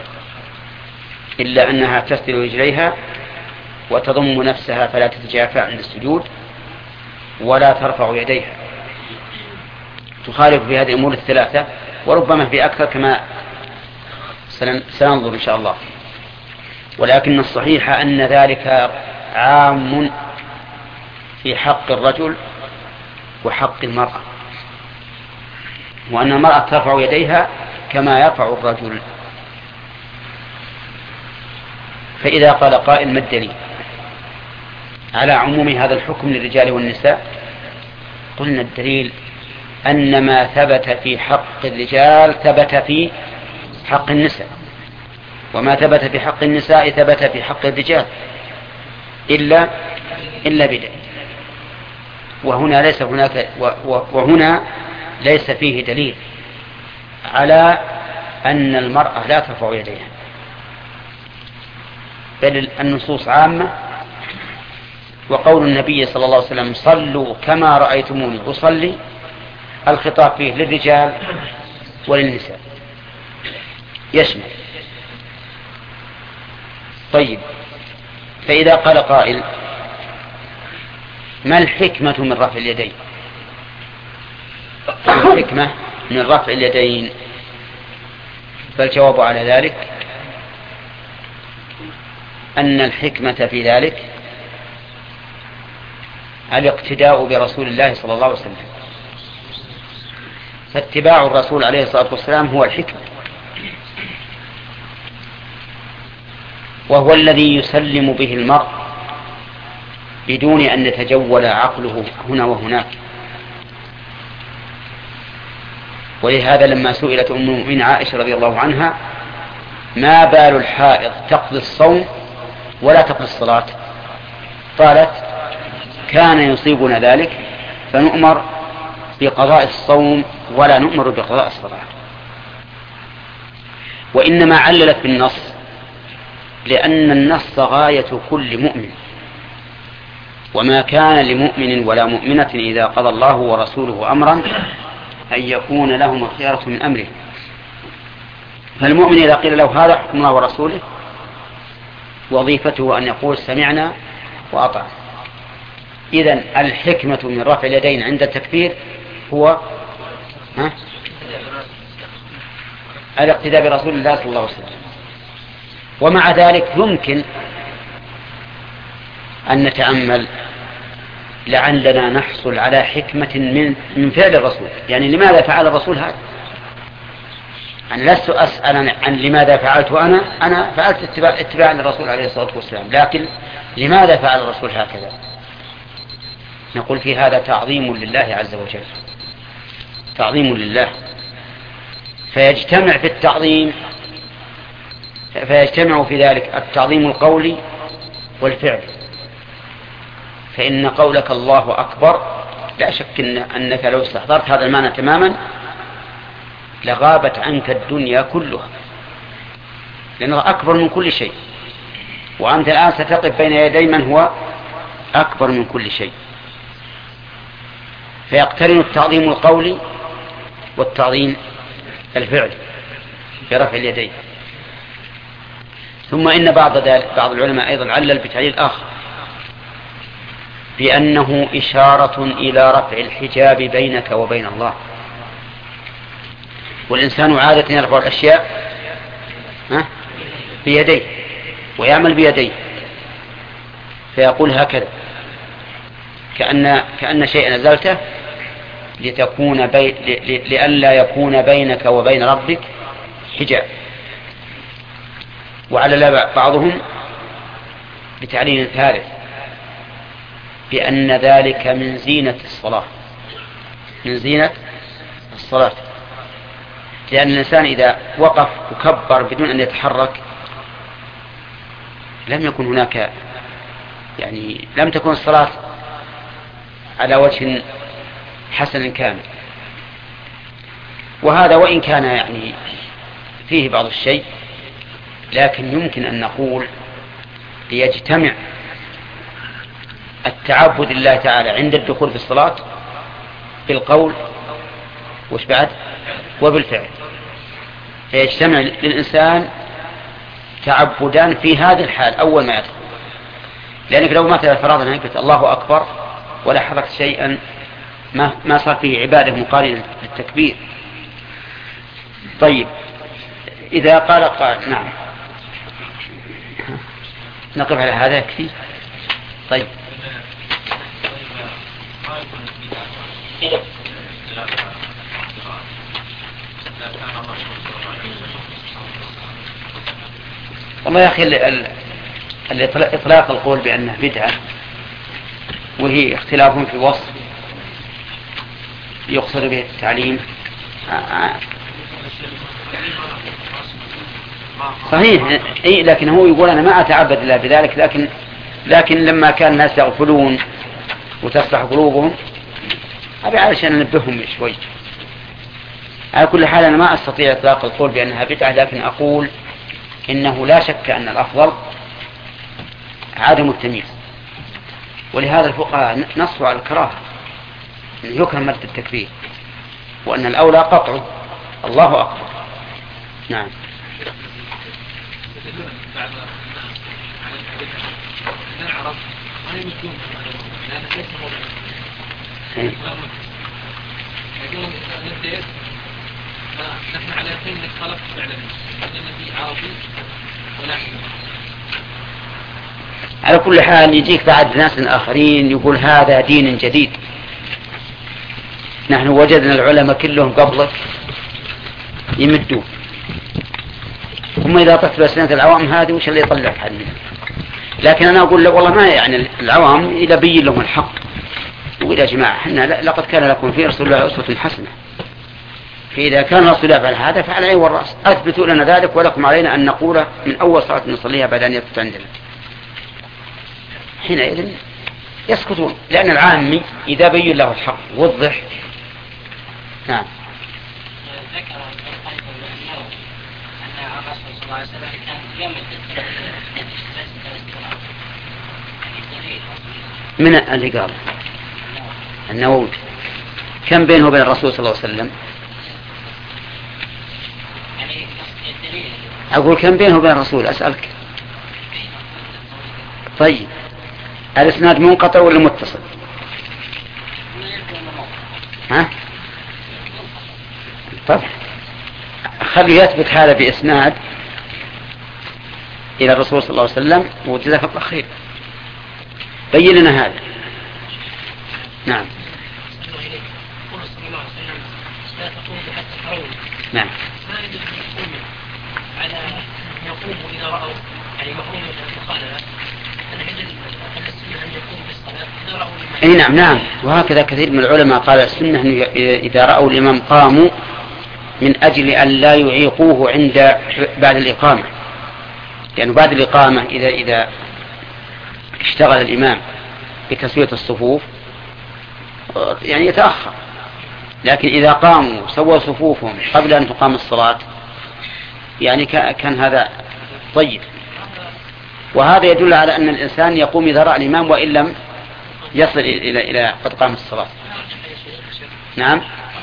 إلا أنها تسدل رجليها وتضم نفسها فلا تتجافى عند السجود ولا ترفع يديها. تخالف في هذه الأمور الثلاثة وربما في أكثر كما سننظر إن شاء الله. ولكن الصحيح أن ذلك عام في حق الرجل وحق المرأة، وأن المرأة ترفع يديها كما يرفع الرجل. فإذا قال قائل ما الدليل على عموم هذا الحكم للرجال والنساء؟ قلنا الدليل أن ما ثبت في حق الرجال ثبت في حق النساء، وما ثبت في حق النساء ثبت في حق الرجال إلا إلا بدليل. وهنا ليس هناك وهنا ليس فيه دليل على أن المرأة لا ترفع يديها، بل النصوص عامة. وقول النبي صلى الله عليه وسلم صلوا كما رأيتموني أصلي الخطاب فيه للرجال وللنساء يشمل. طيب فإذا قال قائل ما الحكمة من رفع اليدين؟ الحكمة من رفع اليدين فالجواب على ذلك أن الحكمة في ذلك الاقتداء برسول الله صلى الله عليه وسلم فاتباع الرسول عليه الصلاة والسلام هو الحكمة، وهو الذي يسلم به المرء بدون أن يتجول عقله هنا وهناك. ولهذا لما سئلت أم المؤمنين عائشة رضي الله عنها ما بال الحائض تقضي الصوم ولا تقضي الصلاة، قالت كان يصيبنا ذلك فنؤمر بقضاء الصوم ولا نؤمر بقضاء الصلاة. وإنما عللت بالنص لأن النص غاية كل مؤمن، وما كان لمؤمن ولا مؤمنة إذا قضى الله ورسوله أمرا أن يكون لهم الخيرة من أمره. فالمؤمن إذا قيل له هذا حكم الله ورسوله وظيفته أن يقول سمعنا وأطعنا. إذن الحكمة من رفع اليدين عند التكبير هو ها؟ الاقتداء برسول الله صلى الله عليه وسلم. ومع ذلك يمكن أن نتأمل لعلنا نحصل على حكمة من من فعل الرسول. يعني لماذا فعل الرسول هذا؟ أنا لست أسأل عن لماذا فعلت أنا أنا فعلت اتباع, اتباع للرسول عليه الصلاة والسلام، لكن لماذا فعل الرسول هكذا؟ نقول في هذا تعظيم لله عز وجل، تعظيم لله، فيجتمع في التعظيم فيجتمع في ذلك التعظيم القولي والفعل. فإن قولك الله أكبر لا شك إن أنك لو استحضرت هذا المعنى تماما لغابت عنك الدنيا كلها، لأنه أكبر من كل شيء، وأنت الآن ستقف بين يدي من هو أكبر من كل شيء. فيقترن التعظيم القولي والتعظيم الفعل برفع اليدين. ثم إن بعض ذلك بعض العلماء أيضا علل بتعليل آخر بأنه إشارة إلى رفع الحجاب بينك وبين الله. والإنسان عادة يرفع الأشياء بيديه ويعمل بيديه، فيقول هكذا كأن كأن شيئا نزلته لتكون بي... لئلا يكون بينك وبين ربك حجاب. وعلى بعضهم بتعليل ثالث بأن ذلك من زينة الصلاة، من زينة الصلاة، لأن الإنسان إذا وقف وكبر بدون أن يتحرك لم يكن هناك، يعني لم تكن الصلاة على وجه حسن كامل. وهذا وإن كان يعني فيه بعض الشيء، لكن يمكن أن نقول ليجتمع التعبد لله تعالى عند الدخول في الصلاة بالقول وش بعد وبالفعل، فيجتمع للإنسان تعبدان في هذه الحال أول ما يدخل. لأنك لو مثلا فرضنا أنك الله أكبر ولا حركت شيئا ما ما صار فيه عبادة مقارنة للتكبير. طيب إذا قال قال نعم نقف على هذا يكفي. طيب والله يا أخي الإطلاق القول بأنه بدعة وهي اختلاف في وصف يقصد به التعليم صحيح، أي لكن هو يقول أنا ما أتعبد الله بذلك، لكن لكن لما كان الناس يغفلون وتصلح قلوبهم أبي علشان أنبههم شوي. على كل حال أنا ما أستطيع إطلاق القول بأنها بدعة، لكن أقول إنه لا شك أن الأفضل عدم التمييز، ولهذا الفقهاء نصوا على الكراهة أن يكرم مد التكبير، وأن الأولى قطعه الله أكبر. نعم. نحن على يقين انك خلقت فعلا لان في عربي ولا على كل حال يجيك بعد ناس آخرين يقول هذا دين جديد، نحن وجدنا العلماء كلهم قبلك يمدون، ثم إذا طلعت بأسنة العوام هذه وش اللي يطلعك عنها؟ لكن أنا أقول لك والله ما يعني العوام إذا بين لهم الحق يقول يا جماعة حنا لقد كان لكم في رسول الله أسوة حسنة، فإذا كان رسول الله فعل هذا فعلى العين والرأس، أثبتوا لنا ذلك ولكم علينا أن نقول من أول صلاة نصليها بعد أن يثبت عندنا. حينئذ يسكتون، لأن العامي إذا بين له الحق وضح. نعم. ذكر أن الرسول صلى الله عليه وسلم كان يمد من اللي قال النووي كم بينه وبين الرسول صلى الله عليه وسلم؟ أقول كم بينه وبين الرسول أسألك. طيب الإسناد منقطع ولا متصل؟ ها؟ طيب خلي يثبت هذا بإسناد إلى الرسول صلى الله عليه وسلم وجزاك الله خير. بين لنا هذا. نعم. نعم. على يقوم إذا رأوا يعني مفهوم المخالفة أن السنة أن يقوم بالصلاة إذا رأوا أي نعم نعم. وهكذا كثير من العلماء قال السنة إذا رأوا الإمام قاموا من أجل أن لا يعيقوه عند بعد الإقامة، لأنه يعني بعد الإقامة إذا إذا اشتغل الإمام بتسوية الصفوف يعني يتأخر، لكن إذا قاموا سووا صفوفهم قبل أن تقام الصلاة يعني كان هذا طيب. وهذا يدل على أن الإنسان يقوم إذا رأى الإمام وإن لم يصل إلى إلى قد قام الصلاة. نعم.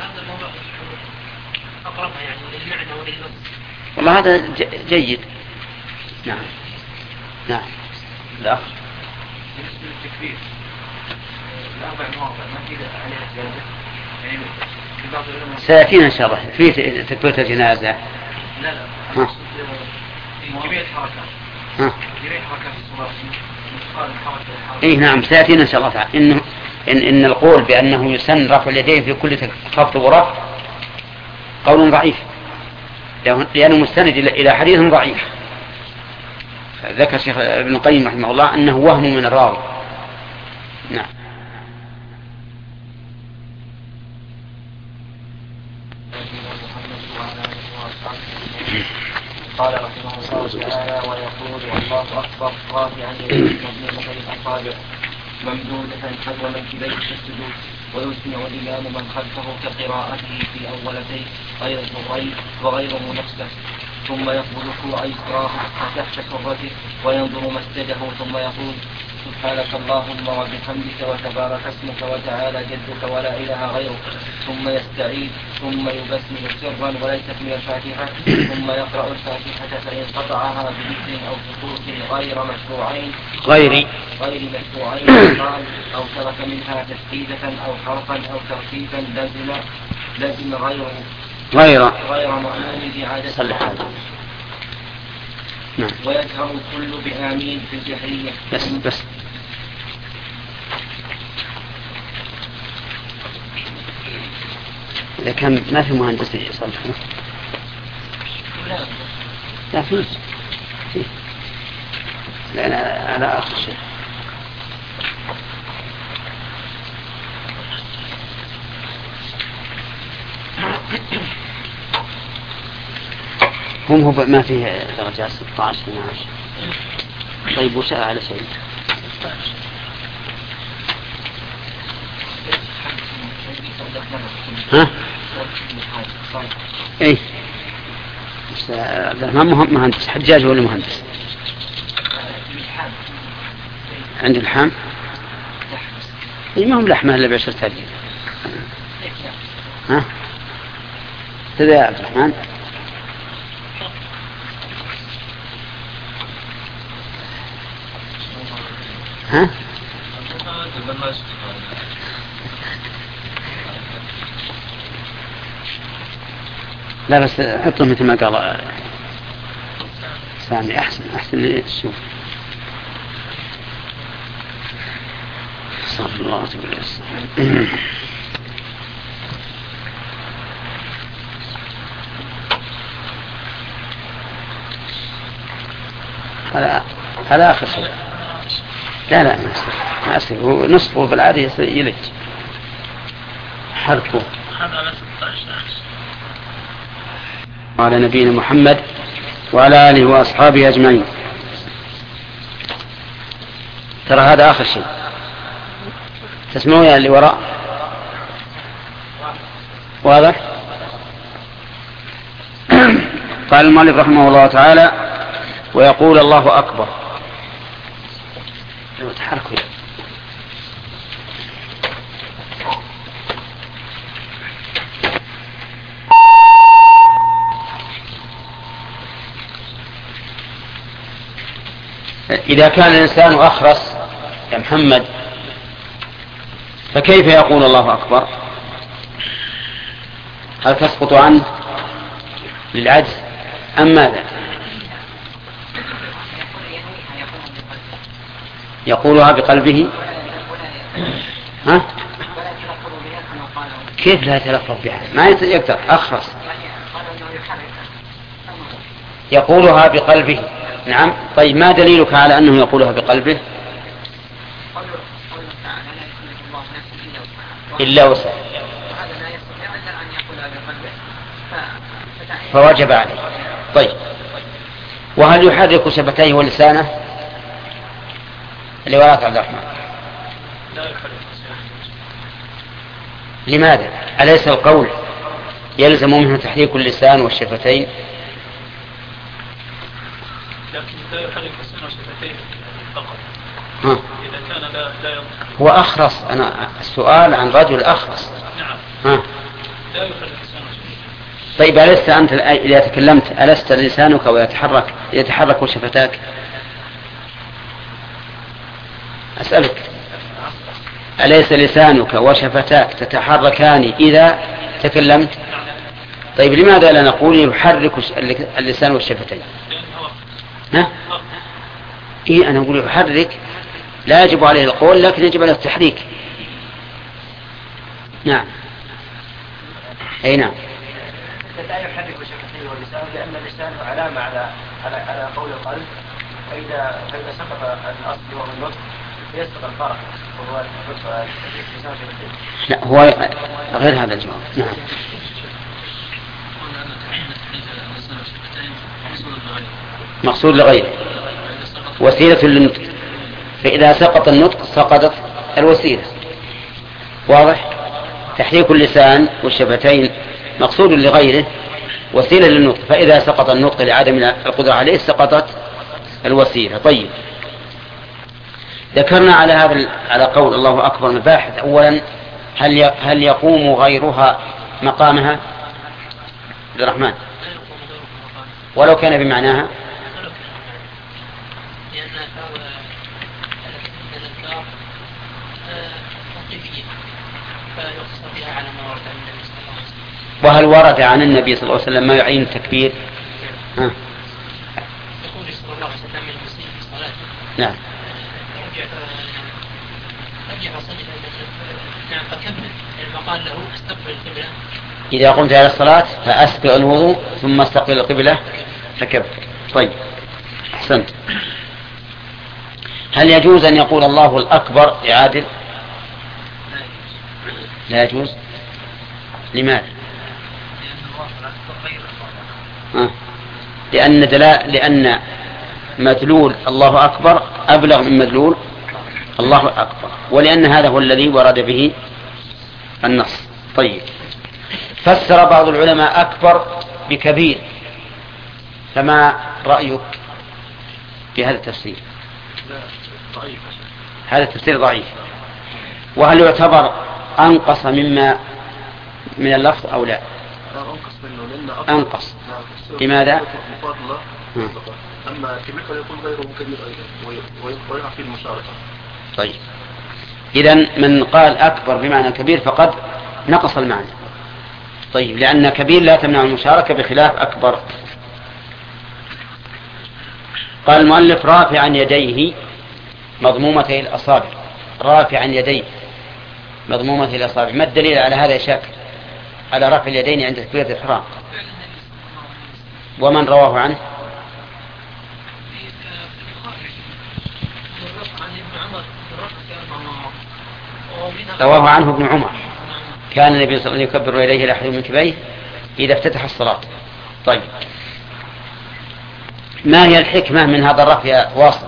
والله هذا جيد. نعم. نعم. الأخ. بالنسبة للتكبير الأربع مواضع ما في عليها زيادة يعني في بعض العلماء سيأتينا إن شاء الله في تكبيرة الجنازة. لا لا ها. في جميع الحركات. ها. جميع حركات الصلاة متقارن حركة. إيه نعم سيأتينا إن شاء الله تعالى إنه إن إن القول بأنه يسن رفع اليدين في كل خفض ورفع قول ضعيف، لأنه مستند إلى حديث ضعيف. ذكر الشيخ ابن القيم رحمه الله أنه وهم من الراوي. نعم. قال رحمه الله تعالى ويقول والله أكبر رافعا مبنية الأصابع ممدودة حذو منكبيه في السجود ويسمع الإمام من خلفه كقراءته في أولتين غير الضرين وغيره نفسه، ثم يقول الركوع يسراه وتحت سرته وينظر مسجده ثم يقول سبحانك اللهم وبحمدك وتبارك اسمك وتعالى جدك ولا إله غيرك، ثم يستعيذ ثم يبسم سرا وليست من الفاتحة، ثم يقرأ الفاتحة فإن قطعها بذكر أو سكوت غير مشروعين غير غير مشروعين قال أو ترك منها تسديدة أو حرفا أو ترتيبا لازم لازم غيره غير غير مأمون بإعادة الحال. نعم. ويجهر الكل بآمين في الجهرية. بس بس إذا كان ما في مهندس يصلح لا في في لا لا لا آخر شيء. هم هو ما فيه درجات ستة عشر اثنا عشر. طيب وش على شيء ها؟ ايه عبد الرحمن مهندس حجاج ولا مهندس؟ عند الحام اي ما هم لحمه الا بعشرة آلاف. ها كذا يا عبد الرحمن. ها لا بس حطه مثل ما قال سامي احسن احسن لي الشوف. صلى الله عليه وسلم. هذا هذا آخر شيء. لا لا ما يصير ما يصير، هو نصفه في العادة يلج حركه. وعلى نبينا محمد وعلى آله وأصحابه أجمعين. ترى هذا آخر شيء. تسمعون اللي وراء واضح؟ قال المؤلف رحمه الله تعالى: ويقول الله أكبر. تحركوا إذا كان الإنسان أخرس يا محمد فكيف يقول الله أكبر؟ هل تسقط عنه للعجز أم ماذا؟ يقولها بقلبه. ها؟ كيف لا يتلفظ بها؟ ما يقدر أخرس. يقولها بقلبه. نعم. طيب ما دليلك على أنه يقولها بقلبه؟ إلا وسع فوجب عليه. طيب وهل يحرك شفتيه ولسانه؟ اللي وراء عبد الرحمن. لماذا؟ أليس القول يلزم منه تحريك اللسان والشفتين؟ لكن لا يحرك لسانه وشفتيه فقط. ها. إذا كان لا لا ينطق. هو أخرس. أنا السؤال عن رجل أخرس. نعم. ها. لا يحرك لسانه وشفتيه. طيب ألست أنت إذا تكلمت ألست لسانك ويتحرك يتحرك شفتاك؟ أسألك أليس لسانك وشفتاك تتحركان إذا تكلمت؟ طيب لماذا لا نقول يحرك اللسان والشفتين؟ ها؟ إيه أنا أقول يحرك لا يجب عليه القول لكن يجب عليه التحريك. نعم. أي نعم. لا يحرك شفتيه واللسان لأن اللسان علامة على على على قول القلب، فإذا فإذا سقط الأصل وهو النطق يسقط الفرق وهو اللسان شفتيه. لا هو غير هذا الجواب. نعم. مقصود لغيره وسيلة للنطق، فإذا سقط النطق سقطت الوسيلة. واضح؟ تحريك اللسان والشفتين مقصود لغيره وسيلة للنطق، فإذا سقط النطق لعدم القدرة عليه سقطت الوسيلة. طيب ذكرنا على هذا على قول الله أكبر مباحث. أولا هل هل يقوم غيرها مقامها؟ عبد الرحمن ولو كان بمعناها؟ وهل ورد عن النبي صلى الله عليه وسلم ما يعين التكبير؟ ها. يقول صلى الله عليه وسلم المسيء في صلاته. نعم. رجع صلى نعم فكبر لما قال له استقبل القبلة. إذا قمت إلى الصلاة فأسبغ الوضوء ثم استقبل القبلة فكبر. طيب أحسنت. هل يجوز أن يقول الله الأكبر إعادة؟ لا يجوز. لماذا؟ آه. لأن دلاء لأن مدلول الله أكبر أبلغ من مدلول الله أكبر، ولأن هذا هو الذي ورد به النص. طيب فسر بعض العلماء أكبر بكبير، فما رأيك في هذا التفسير؟ هذا التفسير ضعيف. وهل يعتبر أنقص مما من اللفظ أو لا؟ أنقص. لماذا؟ أما كبير فيكون غيره كبير أيضا ويقع في المشاركة. طيب إذن من قال أكبر بمعنى كبير فقد نقص المعنى. طيب لأن كبير لا تمنع المشاركة بخلاف أكبر. قال المؤلف رافعا يديه مضمومتي الأصابع. رافعا يديه مضمومتي الأصابع. ما الدليل على هذا يا شاكر؟ على رفع اليدين عند تكبيرة الإحرام. ومن رواه عنه؟ رواه عنه ابن عمر كان النبي صلى الله عليه وسلم يكبر إليه الأحد من كبيه إذا افتتح الصلاة. طيب ما هي الحكمة من هذا الرفع يا واصل؟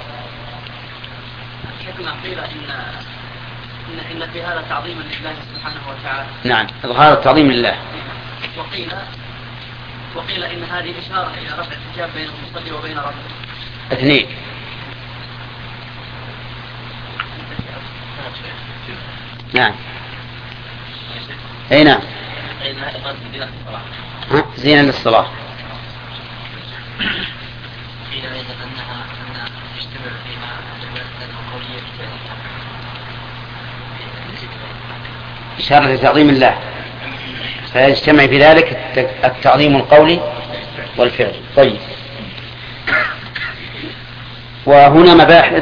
الحكمة قيل إن إن إن في هذا تعظيما لله سبحانه وتعالى. نعم إظهار التعظيم لله. وقيل وقيل إن هذه إشارة إلى رفع الحجاب بين المصلي وبين ربه. اثنين. نعم. أي نعم. ها زينة للصلاة. قيل أيضا أنها أن تجتمع فيها جملة قولية إشارة لتعظيم الله فيجتمع في ذلك التعظيم القولي والفعل. طيب وهنا مباحث.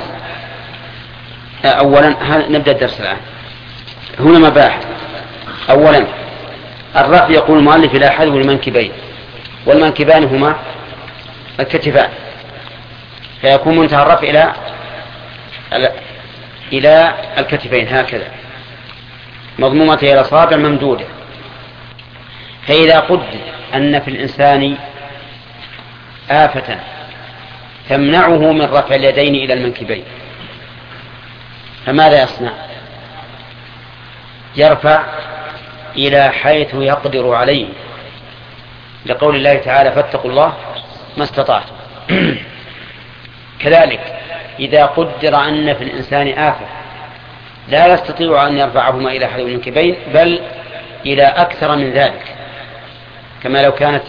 أولا نبدأ الدرس الآن. هنا مباحث. أولا الرفع يقول المؤلف إلى حذو المنكبين والمنكبان هما الكتفان فيكون منتهى الرفع إلى إلى الكتفين هكذا مضمومة إلى الأصابع ممدودة. فإذا قدر أن في الإنسان آفة تمنعه من رفع اليدين إلى المنكبين فماذا يصنع؟ يرفع إلى حيث يقدر عليه لقول الله تعالى فاتقوا الله ما استطعتم. كذلك إذا قدر أن في الإنسان آفة لا يستطيع أن يرفعهما إلى حذو المنكبين بل إلى أكثر من ذلك كما لو كانت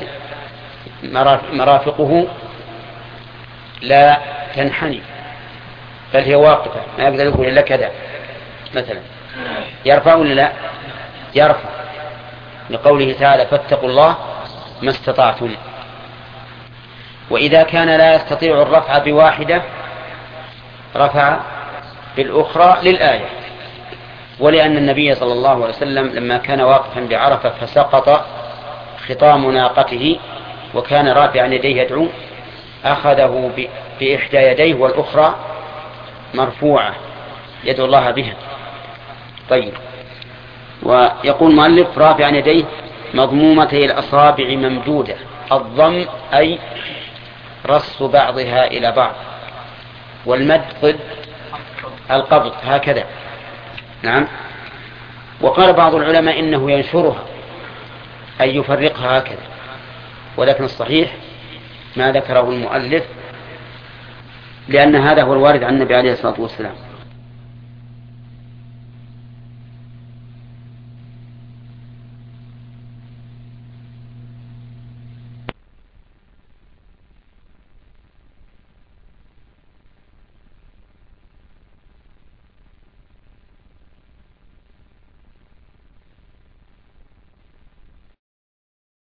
مرافقه لا تنحني بل هي واقفة ما يقدر يقول إلا كذا مثلا يرفع ولا لا؟ يرفع لقوله تعالى فاتقوا الله ما استطعتم. وإذا كان لا يستطيع الرفع بواحدة رفع بالأخرى للآية ولأن النبي صلى الله عليه وسلم لما كان واقفا بعرفة فسقط خطام ناقته وكان رافعا يديه يدعو أخذه بإحدى يديه والأخرى مرفوعة يدعو الله بها. طيب ويقول المؤلف رافعا يديه مضمومتي الأصابع ممدودة. الضم أي رص بعضها إلى بعض والمد ضد القبض هكذا. نعم. وقال بعض العلماء إنه ينشرها أي يفرقها هكذا ولكن الصحيح ما ذكره المؤلف لأن هذا هو الوارد عن النبي عليه الصلاة والسلام.